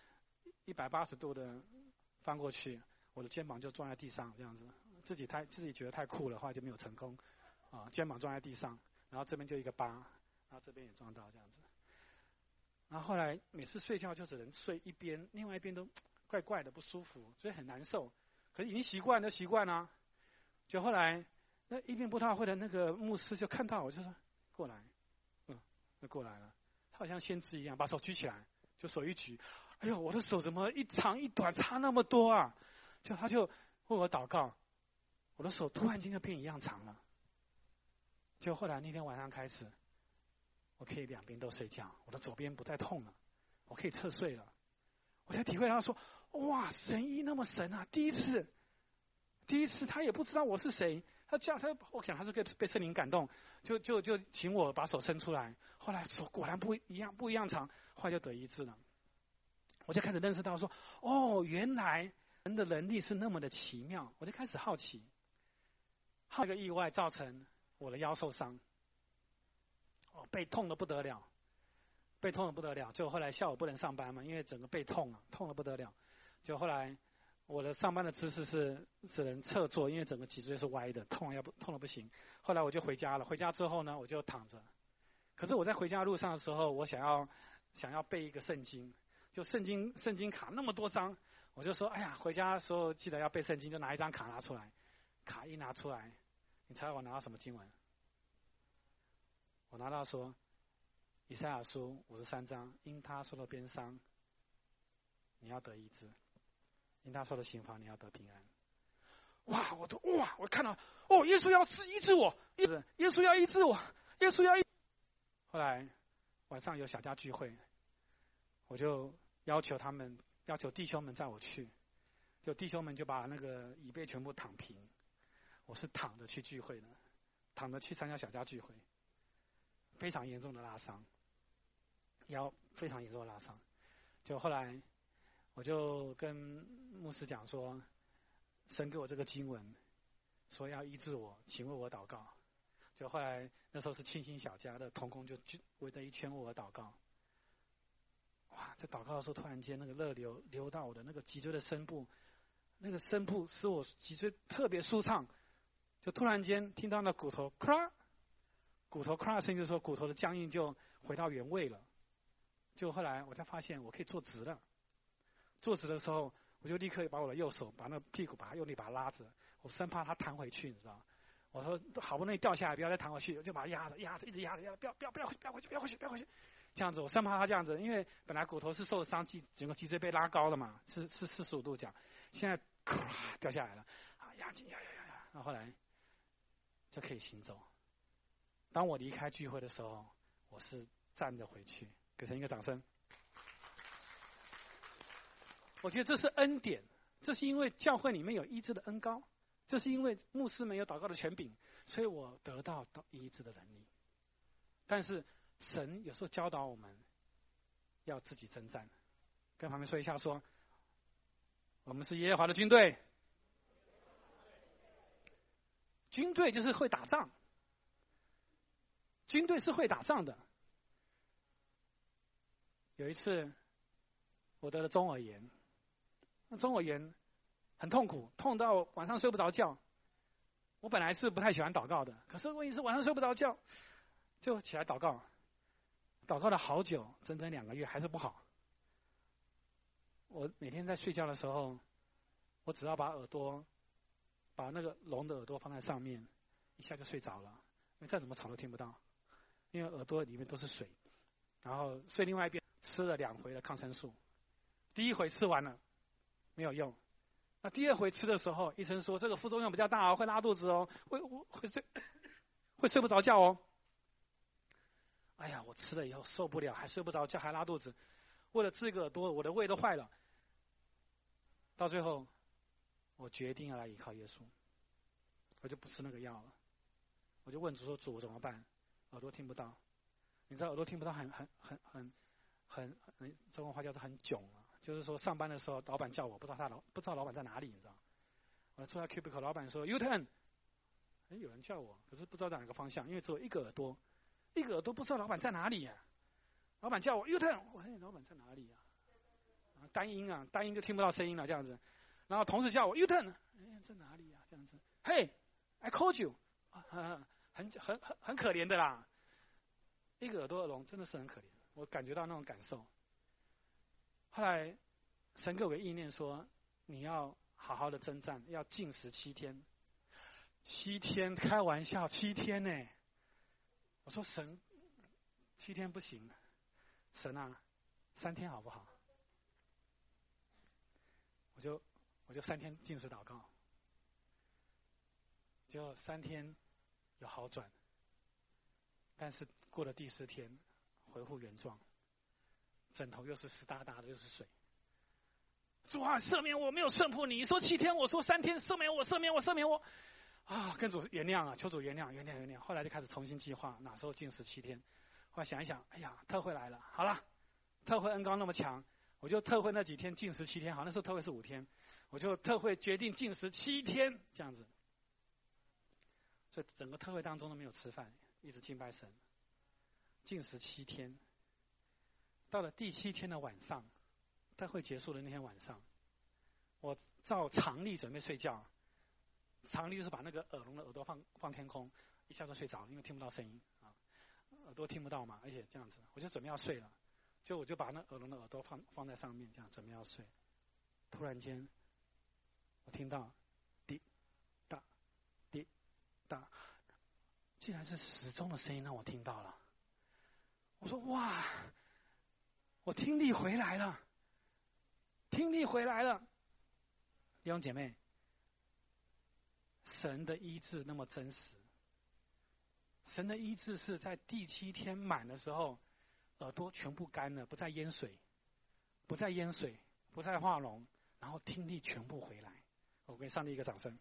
A: 180度的翻过去，我的肩膀就撞在地上这样子，自己觉得太酷了，后来就没有成功，肩膀撞在地上，然后这边就一个疤，然后这边也撞到这样子。然后后来每次睡觉就只能睡一边，另外一边都怪怪的不舒服，所以很难受。可是已经习惯了，就后来那医病布道会的那个牧师就看到我，就说过来，就过来了。他好像先知一样，把手举起来，就手一举，哎呦，我的手怎么一长一短差那么多啊？他就为我祷告，我的手突然间就变一样长了。就后来那天晚上开始，我可以两边都睡觉，我的左边不再痛了，我可以侧睡了。我才体会到说，哇，神医那么神啊！第一次他也不知道我是谁，我想他是被圣灵感动，就请我把手伸出来。后来手果然不一样长，后来就得医治了。我就开始认识到说，哦，原来人的能力是那么的奇妙。我就开始好奇，这个意外造成我的腰受伤，背痛得不得了，就后来下午不能上班嘛，因为整个背痛得不得了。就后来我的上班的姿势是只能侧坐，因为整个脊椎是歪的，痛得不行。后来我就回家了，回家之后呢，我就躺着。可是我在回家路上的时候，我想要背一个圣经，就圣经卡那么多张，我就说，哎呀，回家的时候记得要背圣经，就拿一张卡拿出来。卡一拿出来，你猜我拿到什么经文？我拿到说以赛亚书53章，因他受了鞭伤，你要得医治；因他受了刑罚，你要得平安。哇！我看到，耶稣要医治我，耶稣要医治我，耶稣要医。后来晚上有小家聚会，我就要求弟兄们载我去，就弟兄们就把那个椅背全部躺平，我是躺着去聚会的，躺着去参加小家聚会，非常严重的拉伤，腰非常严重的拉伤。就后来我就跟牧师讲说，神给我这个经文，说要医治我，请为我祷告。就后来那时候是庆兴小家的同工就围着一圈为我祷告。哇，在祷告的时候，突然间那个热流到我的那个脊椎的深部，那个深部使我脊椎特别舒畅，就突然间听到那骨头咔的声音，就是说骨头的僵硬就回到原位了。就后来我才发现我可以坐直了，坐直的时候，我就立刻把我的右手把那屁股用力把它拉直，我生怕它弹回去，你知道？我说好不容易掉下来，不要再弹回去，我就把它压着，一直压着，不要回去，这样子我生怕它这样子，因为本来骨头是受伤，整个脊椎被拉高了嘛，是45度角，现在掉下来了，压紧，然后后来就可以行走。当我离开聚会的时候，我是站着回去，给神一个掌声。我觉得这是恩典，这是因为教会里面有医治的恩膏，这是因为牧师没有祷告的权柄，所以我得到医治的能力。但是神有时候教导我们要自己征战，跟旁边说一下说，我们是耶和华的军队，军队就是会打仗，军队是会打仗的。有一次我得了中耳炎，那中耳炎很痛苦，痛到晚上睡不着觉。我本来是不太喜欢祷告的，可是问题是晚上睡不着觉，就起来祷告，祷告了好久，整整2个月还是不好。我每天在睡觉的时候，我只要把那个龙的耳朵放在上面，一下就睡着了，因为再怎么吵都听不到，因为耳朵里面都是水。然后睡另外一边，吃了2回的抗生素，第1回吃完了没有用， 那第二回吃的时候，医生说这个副作用比较大哦，会拉肚子哦，会睡不着觉哦。哎呀，我吃了以后受不了，还睡不着觉，还拉肚子。为了治一个耳朵，我的胃都坏了。到最后，我决定要来依靠耶稣，我就不吃那个药了。我就问主说：“主怎么办？耳朵听不到。你知道耳朵听不到中国话叫做很囧啊。就是说上班的时候，老板叫我，不知道老板在哪里，你知道？我坐在 cubicle， 老板说 U-turn， 有人叫我，可是不知道在哪个方向，因为只有一个耳朵不知道老板在哪里呀、老板叫我 U-turn， 我老板在哪里呀、单音就听不到声音了这样子。然后同事叫我 U-turn， 在哪里呀、这样子。Hey，I called you， 很可怜的啦。一个耳朵耳聋真的是很可怜，我感觉到那种感受。后来神给我个意念说，你要好好的征战，要禁食7天。7天开玩笑，7天呢？我说神，7天不行，神啊，3天好不好？我就3天禁食祷告，结果3天有好转，但是过了第4天恢复原状，枕头又是湿哒哒的，又是水。主啊，赦免我没有顺服你，说7天，我说3天，赦免我啊！跟主原谅啊，求主原谅。后来就开始重新计划，哪时候禁食7天。后来想一想，哎呀，特会来了，好了，特会恩膏那么强，我就特会那几天禁食7天，好，那时候特会是5天，我就特会决定禁食7天这样子。所以整个特会当中都没有吃饭，一直敬拜神，禁食7天。到了第7天的晚上，特会结束的那天晚上，我照常例准备睡觉。常例就是把那个耳聋的耳朵放天空，一下就睡着了，因为听不到声音啊，耳朵听不到嘛，而且这样子，我就准备要睡了，我就把那耳聋的耳朵放在上面，这样准备要睡。突然间，我听到滴答滴答，竟然是时钟的声音让我听到了。我说哇，我听力回来了，弟兄姐妹。神的医治那么真实，神的医治是在第7天满的时候，耳朵全部干了，不再淹水，不再化脓，然后听力全部回来。我给上帝一个掌声。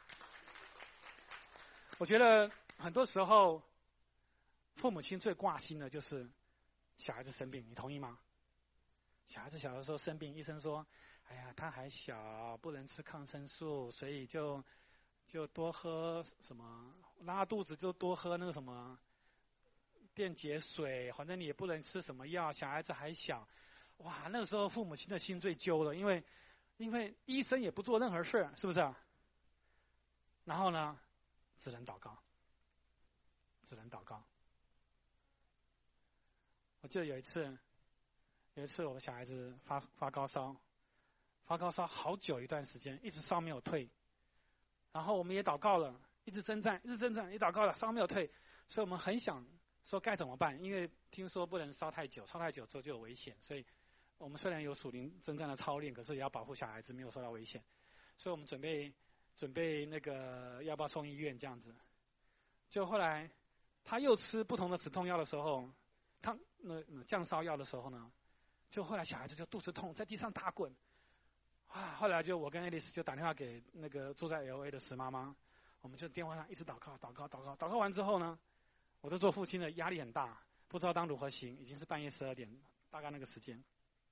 A: 我觉得很多时候，父母亲最挂心的就是小孩子生病，你同意吗？小孩子小的时候生病，医生说：“哎呀，他还小，不能吃抗生素，所以就多喝什么，拉肚子就多喝那个什么电解水，反正你也不能吃什么药，小孩子还小。”哇，那个时候父母亲的心最揪了，因为医生也不做任何事，是不是？然后呢，只能祷告。我记得有一次我们小孩子发高烧好久一段时间，一直烧没有退。然后我们也祷告了，一直征战，也祷告了，烧没有退，所以我们很想说该怎么办，因为听说不能烧太久之后就有危险，所以我们虽然有属灵征战的操练，可是也要保护小孩子没有受到危险，所以我们准备那个要不要送医院这样子。就后来他又吃不同的止痛药的时候，他降烧药的时候呢，就后来小孩子就肚子痛，在地上打滚。后来就我跟爱丽丝就打电话给那个住在 LA 的石妈妈，我们就电话上一直祷告完之后呢，我就做父亲的压力很大，不知道当如何行，已经是半夜12点，大概那个时间。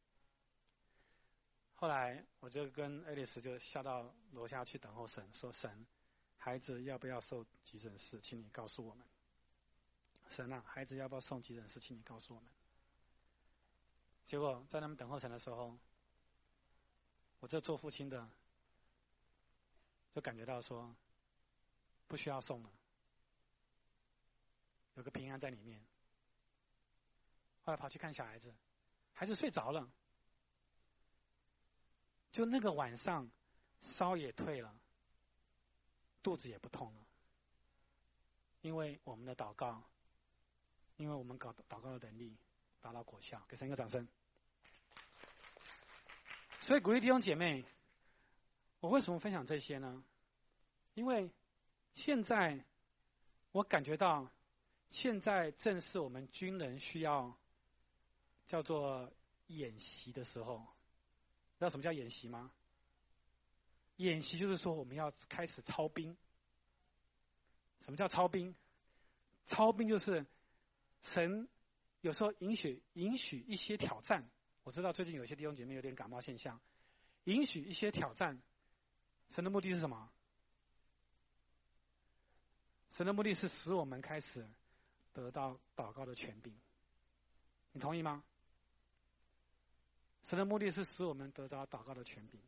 A: 后来我就跟爱丽丝就下到楼下去等候神，说神，孩子要不要送急诊室，请你告诉我们。神啊，孩子要不要送急诊室，请你告诉我们。结果在他们等候神的时候，我这做父亲的就感觉到说不需要送了，有个平安在里面。后来跑去看小孩子，孩子睡着了，就那个晚上烧也退了，肚子也不痛了，因为我们的祷告，因为我们祷告的能力达到果效。给神一个掌声。所以鼓励弟兄姐妹， 我为什么分享这些呢？因为现在我感觉到，现在正是我们军人需要叫做演习的时候。知道什么叫演习吗？演习就是说我们要开始操兵。什么叫操兵？操兵就是神有时候允许一些挑战。我知道最近有些弟兄姐妹有点感冒现象，允许一些挑战。神的目的是什么？神的目的是使我们开始得到祷告的权柄。你同意吗？神的目的是使我们得到祷告的权柄。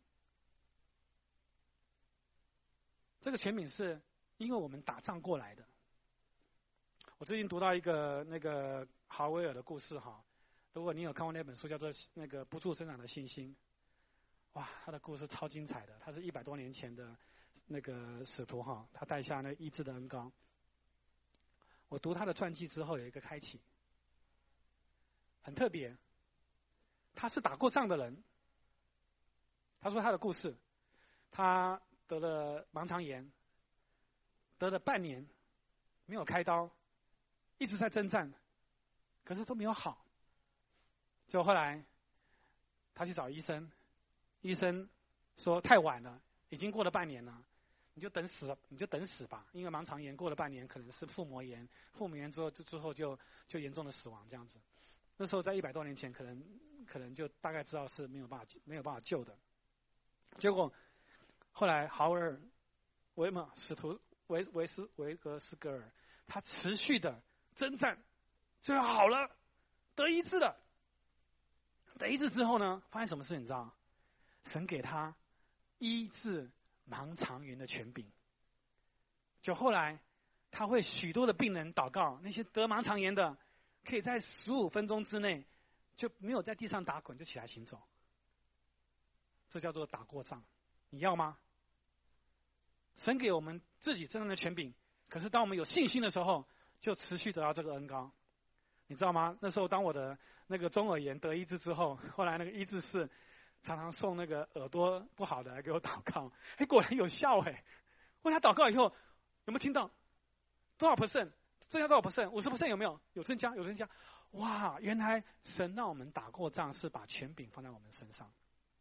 A: 这个权柄是因为我们打仗过来的。我最近读到一个那个豪威尔的故事哈，如果你有看过那本书叫做那个不住生长的信心，哇，他的故事超精彩的。他是100多年前的那个使徒哈，他带下那医治的恩膏。我读他的传记之后有一个开启，很特别。他是打过仗的人。他说他的故事，他得了盲肠炎，得了半年，没有开刀，一直在征战，可是都没有好。结果后来他去找医生，医生说太晚了，已经过了半年了，你就等死吧，因为盲肠炎过了半年可能是腹膜炎，腹膜炎之后就严重的死亡这样子。那时候在100多年前，可能就大概知道是没有办法救的。结果后来豪尔使徒维格斯格尔，他持续的征战，最后好了，得医治了。得医治之后呢，发生什么事你知道？神给他医治盲肠炎的权柄。就后来他为许多的病人祷告，那些得盲肠炎的可以在15分钟之内就没有在地上打滚就起来行走。这叫做打过仗。你要吗？神给我们自己真正的权柄，可是当我们有信心的时候，就持续得到这个恩膏。你知道吗？那时候当我的那个中耳炎得医治之后，后来那个医治室常常送那个耳朵不好的来给我祷告，果然有效哎！问他祷告以后有没有听到多少 percent？ 增加多少 percent？50% 有没有？有增加。哇！原来神让我们打过仗是把权柄放在我们身上，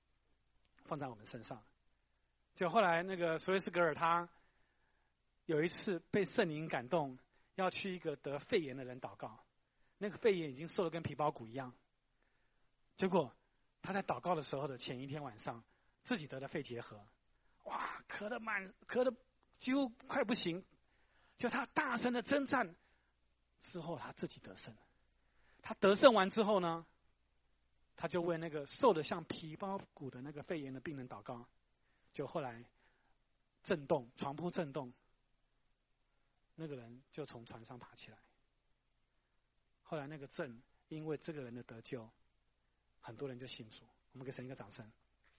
A: 就后来那个索维斯格尔他有一次被圣灵感动，要去一个得肺炎的人祷告，那个肺炎已经瘦得跟皮包骨一样。结果他在祷告的时候的前一天晚上，自己得了肺结核，哇，咳得几乎快不行。就他大声的征战之后，他自己得胜了。他得胜完之后呢，他就为那个瘦得像皮包骨的那个肺炎的病人祷告。就后来震动，床铺震动，那个人就从船上爬起来。后来那个镇因为这个人的得救，很多人就信主。我们给神一个掌声。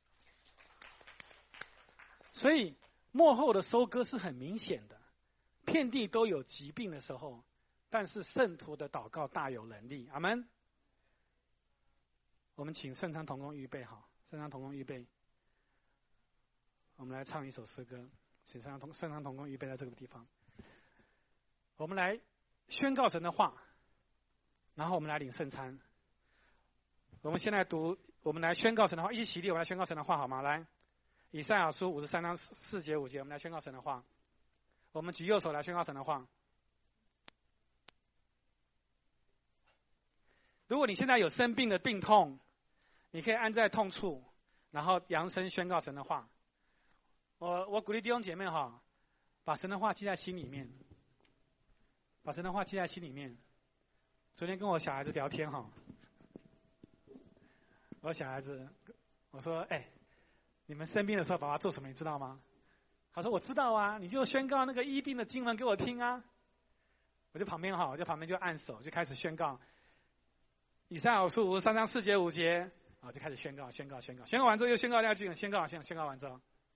A: 所以末后的收割是很明显的，遍地都有疾病的时候，但是圣徒的祷告大有能力。阿们。我们请圣餐同工预备好，圣餐同工预备。我们来唱一首诗歌，请圣餐同工预备在这个地方。我们来宣告神的话，然后我们来领圣餐。我们现在我们来宣告神的话，一起起立，我们来宣告神的话好吗？来，以赛亚书53章4节5节，我们来宣告神的话。我们举右手来宣告神的话。如果你现在有生病的病痛，你可以按在痛处，然后扬声宣告神的话。我鼓励弟兄姐妹哈，把神的话记在心里面，把神的话记在心里面。昨天跟我小孩子聊天哈，我小孩子我说你们生病的时候爸爸做什么你知道吗？他说我知道啊，你就宣告那个医病的经文给我听啊。我就旁边就按手就开始宣告以赛亚书53章4节5节，就开始宣告完之后又宣告另外经文，宣告完之后，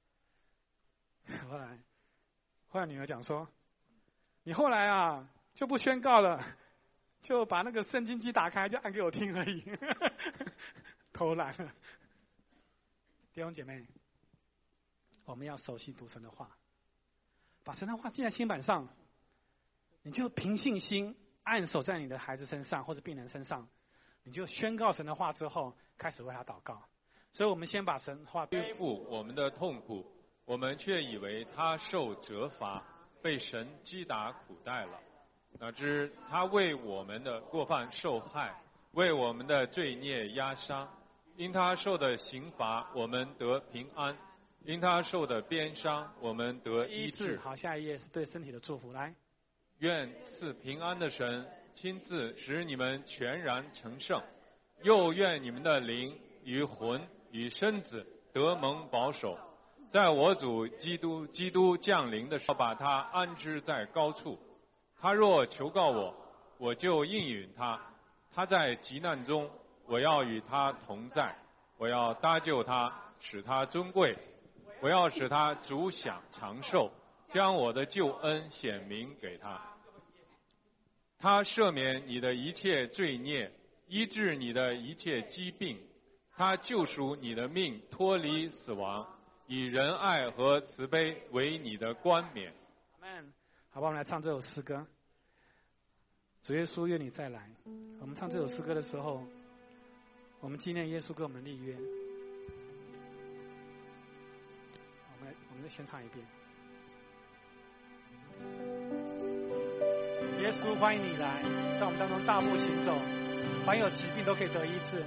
A: 后来女儿讲说，你后来啊就不宣告了，就把那个圣经机打开就按给我听而已。偷懒了。弟兄姐妹， 我们要熟悉读神的话，把神的话记在心板上，你就凭信心按手在你的孩子身上或者病人身上，你就宣告神的话之后，开始为他祷告。所以我们先把神话
C: 背负我们的痛苦，我们却以为他受责罚，被神击打苦待了。哪知他为我们的过犯受害，为我们的罪孽压伤。因他受的刑罚，我们得平安；因他受的鞭伤，我们得医治。
A: 好，下一页是对身体的祝福，来。
C: 愿赐平安的神亲自使你们全然成圣，又愿你们的灵与魂与身子得蒙保守，在我主基督降临的时候，把他安置在高处。他若求告我，我就应允他；他在急难中，我要与他同在。我要搭救他，使他尊贵；我要使他主享长寿，将我的救恩显明给他。他赦免你的一切罪孽，医治你的一切疾病。他救赎你的命，脱离死亡，以仁爱和慈悲为你的冠冕。
A: 好吧，我们来唱这首诗歌。主耶稣，愿你再来。我们唱这首诗歌的时候，我们纪念耶稣跟我们立约。我们再先唱一遍。耶稣，欢迎你来，在我们当中大步行走，凡有疾病都可以得医治。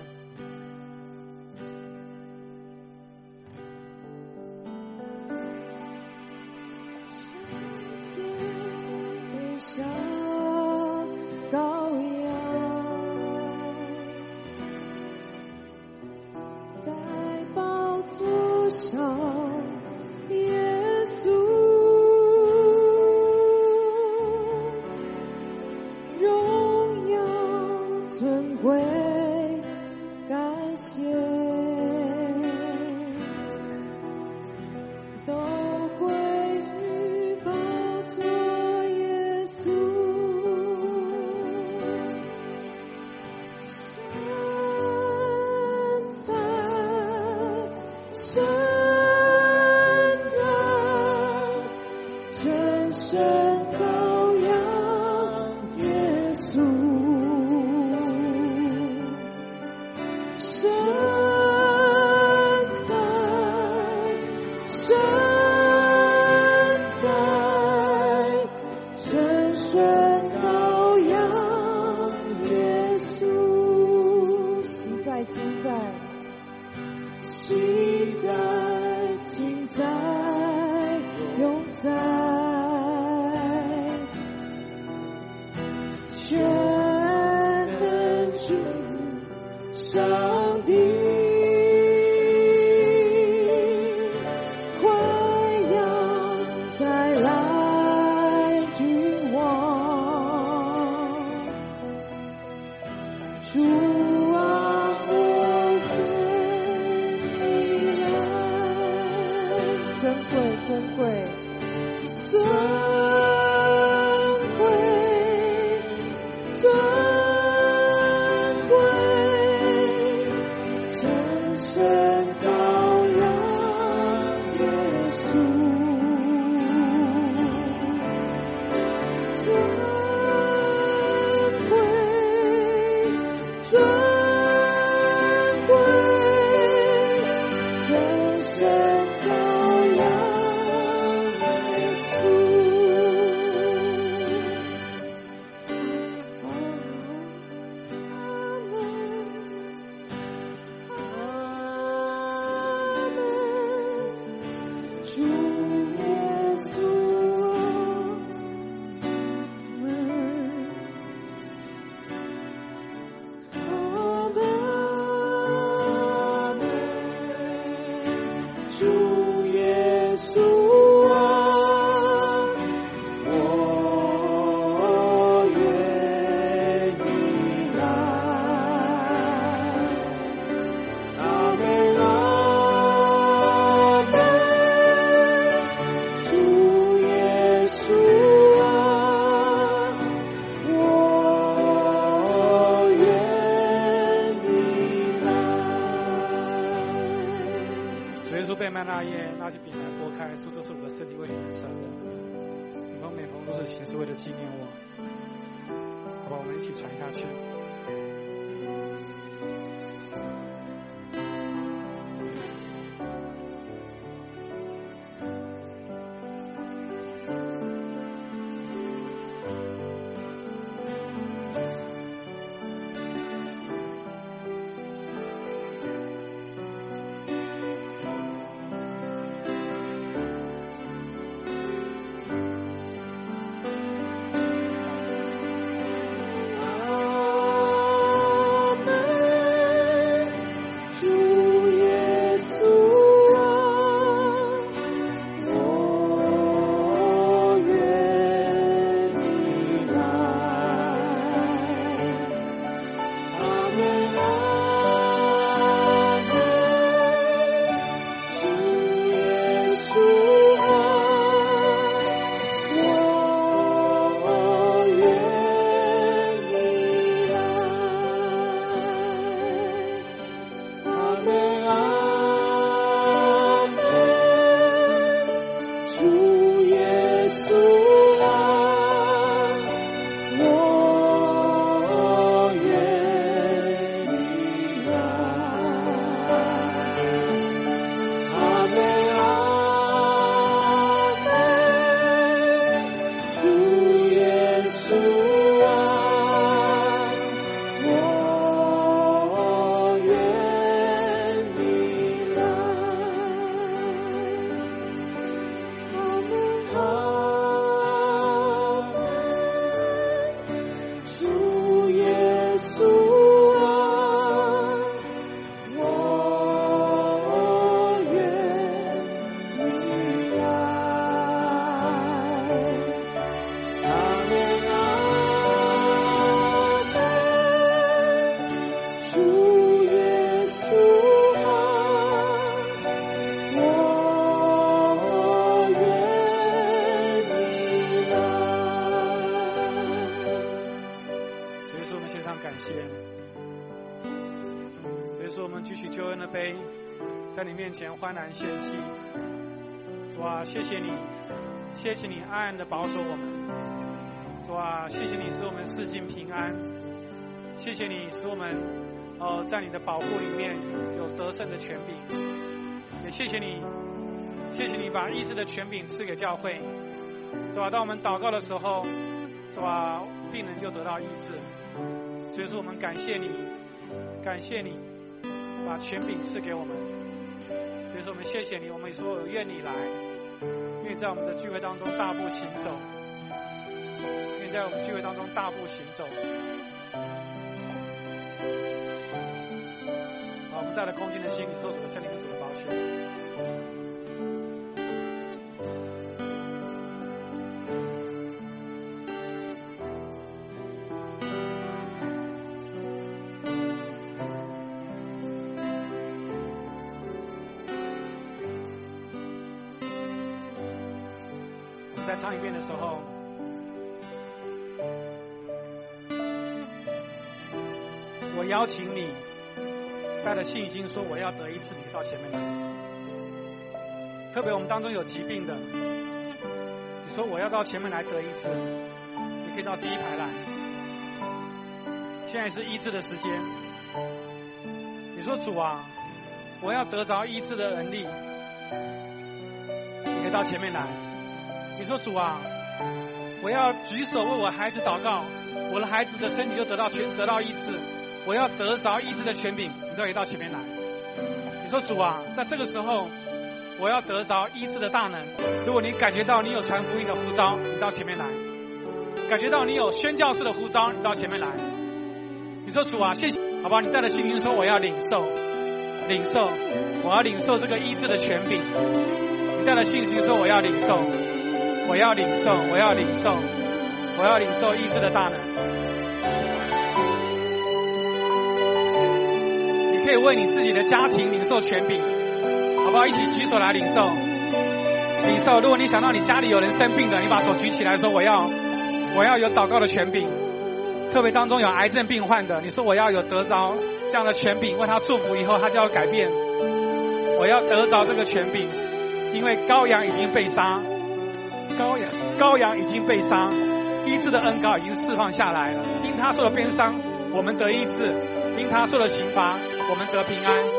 A: 被曼那耶，拿起饼来拨开，说这是我的身体，为你们舍的。你们每逢如此行，是为了纪念我。好吧，我们一起传下去。在你面前欢然献祭。主啊，谢谢你，谢谢你暗暗的保守我们。主啊，谢谢你使我们四境平安，谢谢你使我们在你的保护里面有得胜的权柄，也谢谢你，谢谢你把医治的权柄赐给教会。主啊，当我们祷告的时候，主啊，病人就得到医治。所以说我们感谢你，感谢你把权柄赐给我们。所以说我们谢谢你，我们说愿你来，愿在我们的聚会当中大步行走，愿在我们聚会当中大步行走。好，我们带着恭敬的心里做主的圣灵跟主的宝血。在唱一遍的时候，我邀请你带着信心说我要得医治，你到前面来。特别我们当中有疾病的，你说我要到前面来得医治，你可以到第一排来。现在是医治的时间。你说主啊，我要得着医治的能力，你可以到前面来。你说主啊，我要举手为我孩子祷告，我的孩子的身体就得到医治，我要得着医治的权柄，你都可以到前面来。你说主啊，在这个时候我要得着医治的大能，如果你感觉到你有传福音的呼召，你到前面来；感觉到你有宣教士的呼召，你到前面来。你说主啊，谢谢，好不好？你带着信心说我要领受，我要领受这个医治的权柄。你带着信心说我要领受，我要领受，我要领受，我要领受医治的大能。你可以为你自己的家庭领受权柄，好不好？一起举手来领受，领受。如果你想到你家里有人生病的，你把手举起来说我要有祷告的权柄。特别当中有癌症病患的，你说我要有得着这样的权柄，为他祝福以后他就要改变。 我要得着这个权柄，因为羔羊已经被杀，羔羊已经被杀，医治的恩膏已经释放下来了。因他受的鞭伤，我们得医治；因他受的刑罚，我们得平安。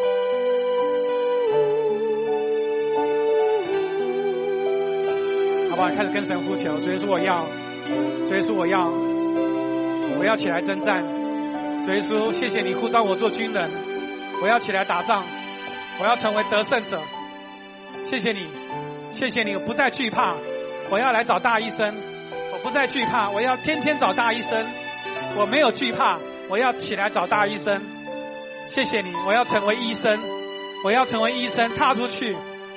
A: 好不好？开始跟神呼求，主耶稣我要，主耶稣我要起来征战。主耶稣，谢谢你呼召我做军人，我要起来打仗，我要成为得胜者。谢谢你，谢谢你，我不再惧怕，我要来找大医生，我不再惧怕，我要天天找大医生，我没有惧怕，我要起来找大医生。谢谢你，我要成为医生，我要成为医生，踏出去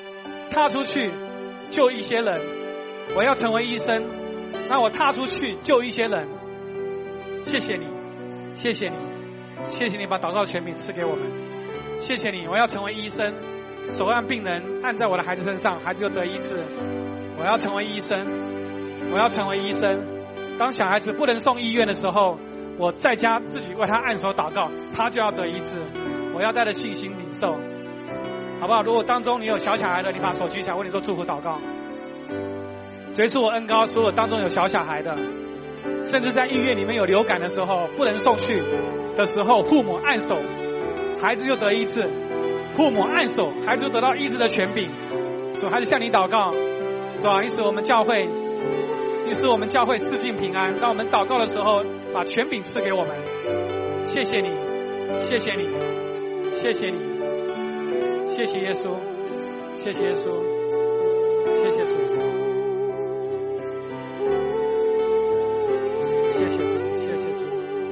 A: 救一些人。我要成为医生，让我踏出去救一些人。谢谢你，谢谢你，谢谢你把祷告权柄赐给我们。谢谢你，我要成为医生，手按病人按在我的孩子身上，孩子就得医治。我要成为医生，我要成为医生。当小孩子不能送医院的时候，我在家自己为他按手祷告，他就要得医治。我要带着信心领受，好不好？如果当中你有小孩的，你把手举起来，为你做祝福祷告。主耶稣，我恩膏所有当中有小孩的，甚至在医院里面有流感的时候不能送去的时候，父母按手，孩子就得医治；父母按手，孩子就得到医治的权柄。主，孩子向你祷告，主啊，你使我们教会四境平安。当我们祷告的时候，把权柄赐给我们。谢谢你，谢谢你，谢谢你，谢谢耶稣，谢谢耶稣，谢谢主。谢谢主，谢谢主。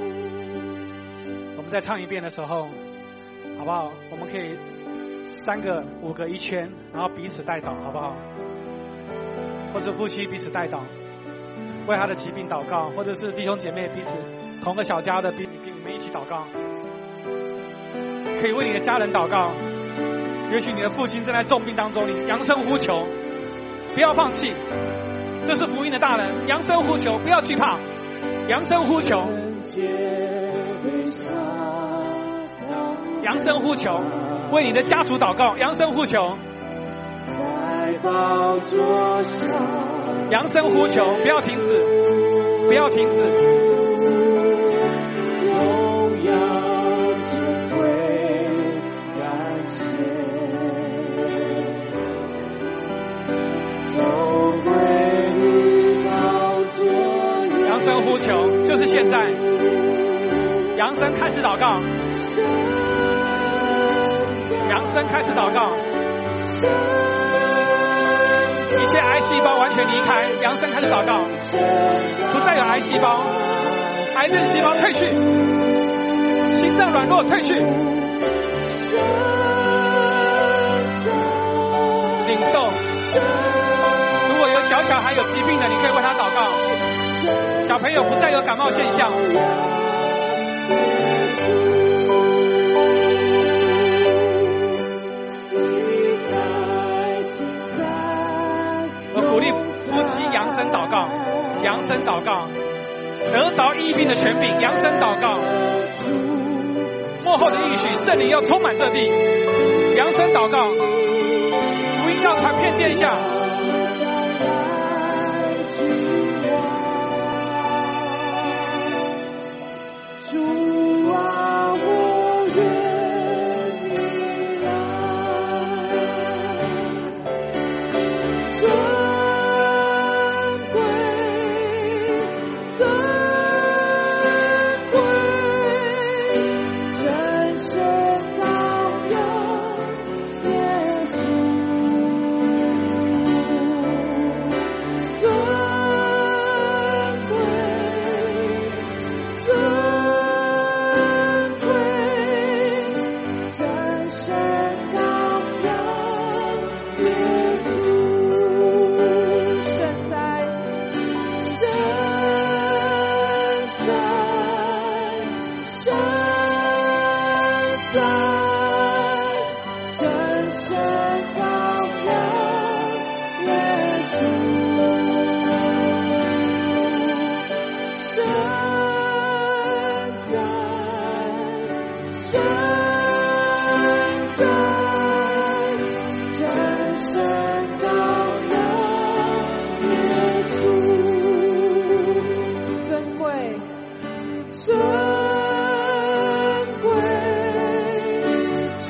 A: 我们再唱一遍的时候，好不好？我们可以3个、5个一圈，然后彼此代祷，好不好？或者夫妻彼此代祷，为他的疾病祷告，或者是弟兄姐妹彼此同个小家的，比你们一起祷告。可以为你的家人祷告。也许你的父亲正在重病当中，你扬声呼求，不要放弃。这是福音的大人，扬声呼求，不要惧怕。扬声呼求，扬声呼求，为你的家族祷告，扬声呼求，扬声呼求，不要停止，不要停止。扬声呼求，就是现在。扬声开始祷告，扬声开始祷告。一切癌细胞完全离开，扬声开始祷告，不再有癌细胞，癌症细胞退去，心脏软弱退去，领受。如果有小孩有疾病的，你可以为他祷告。小朋友不再有感冒现象。我鼓励夫妻扬声祷告，扬声祷告，得着医病的权柄，扬声祷告。末后的应许，圣灵要充满这地，扬声祷告，福音要传遍天下。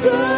D: 色。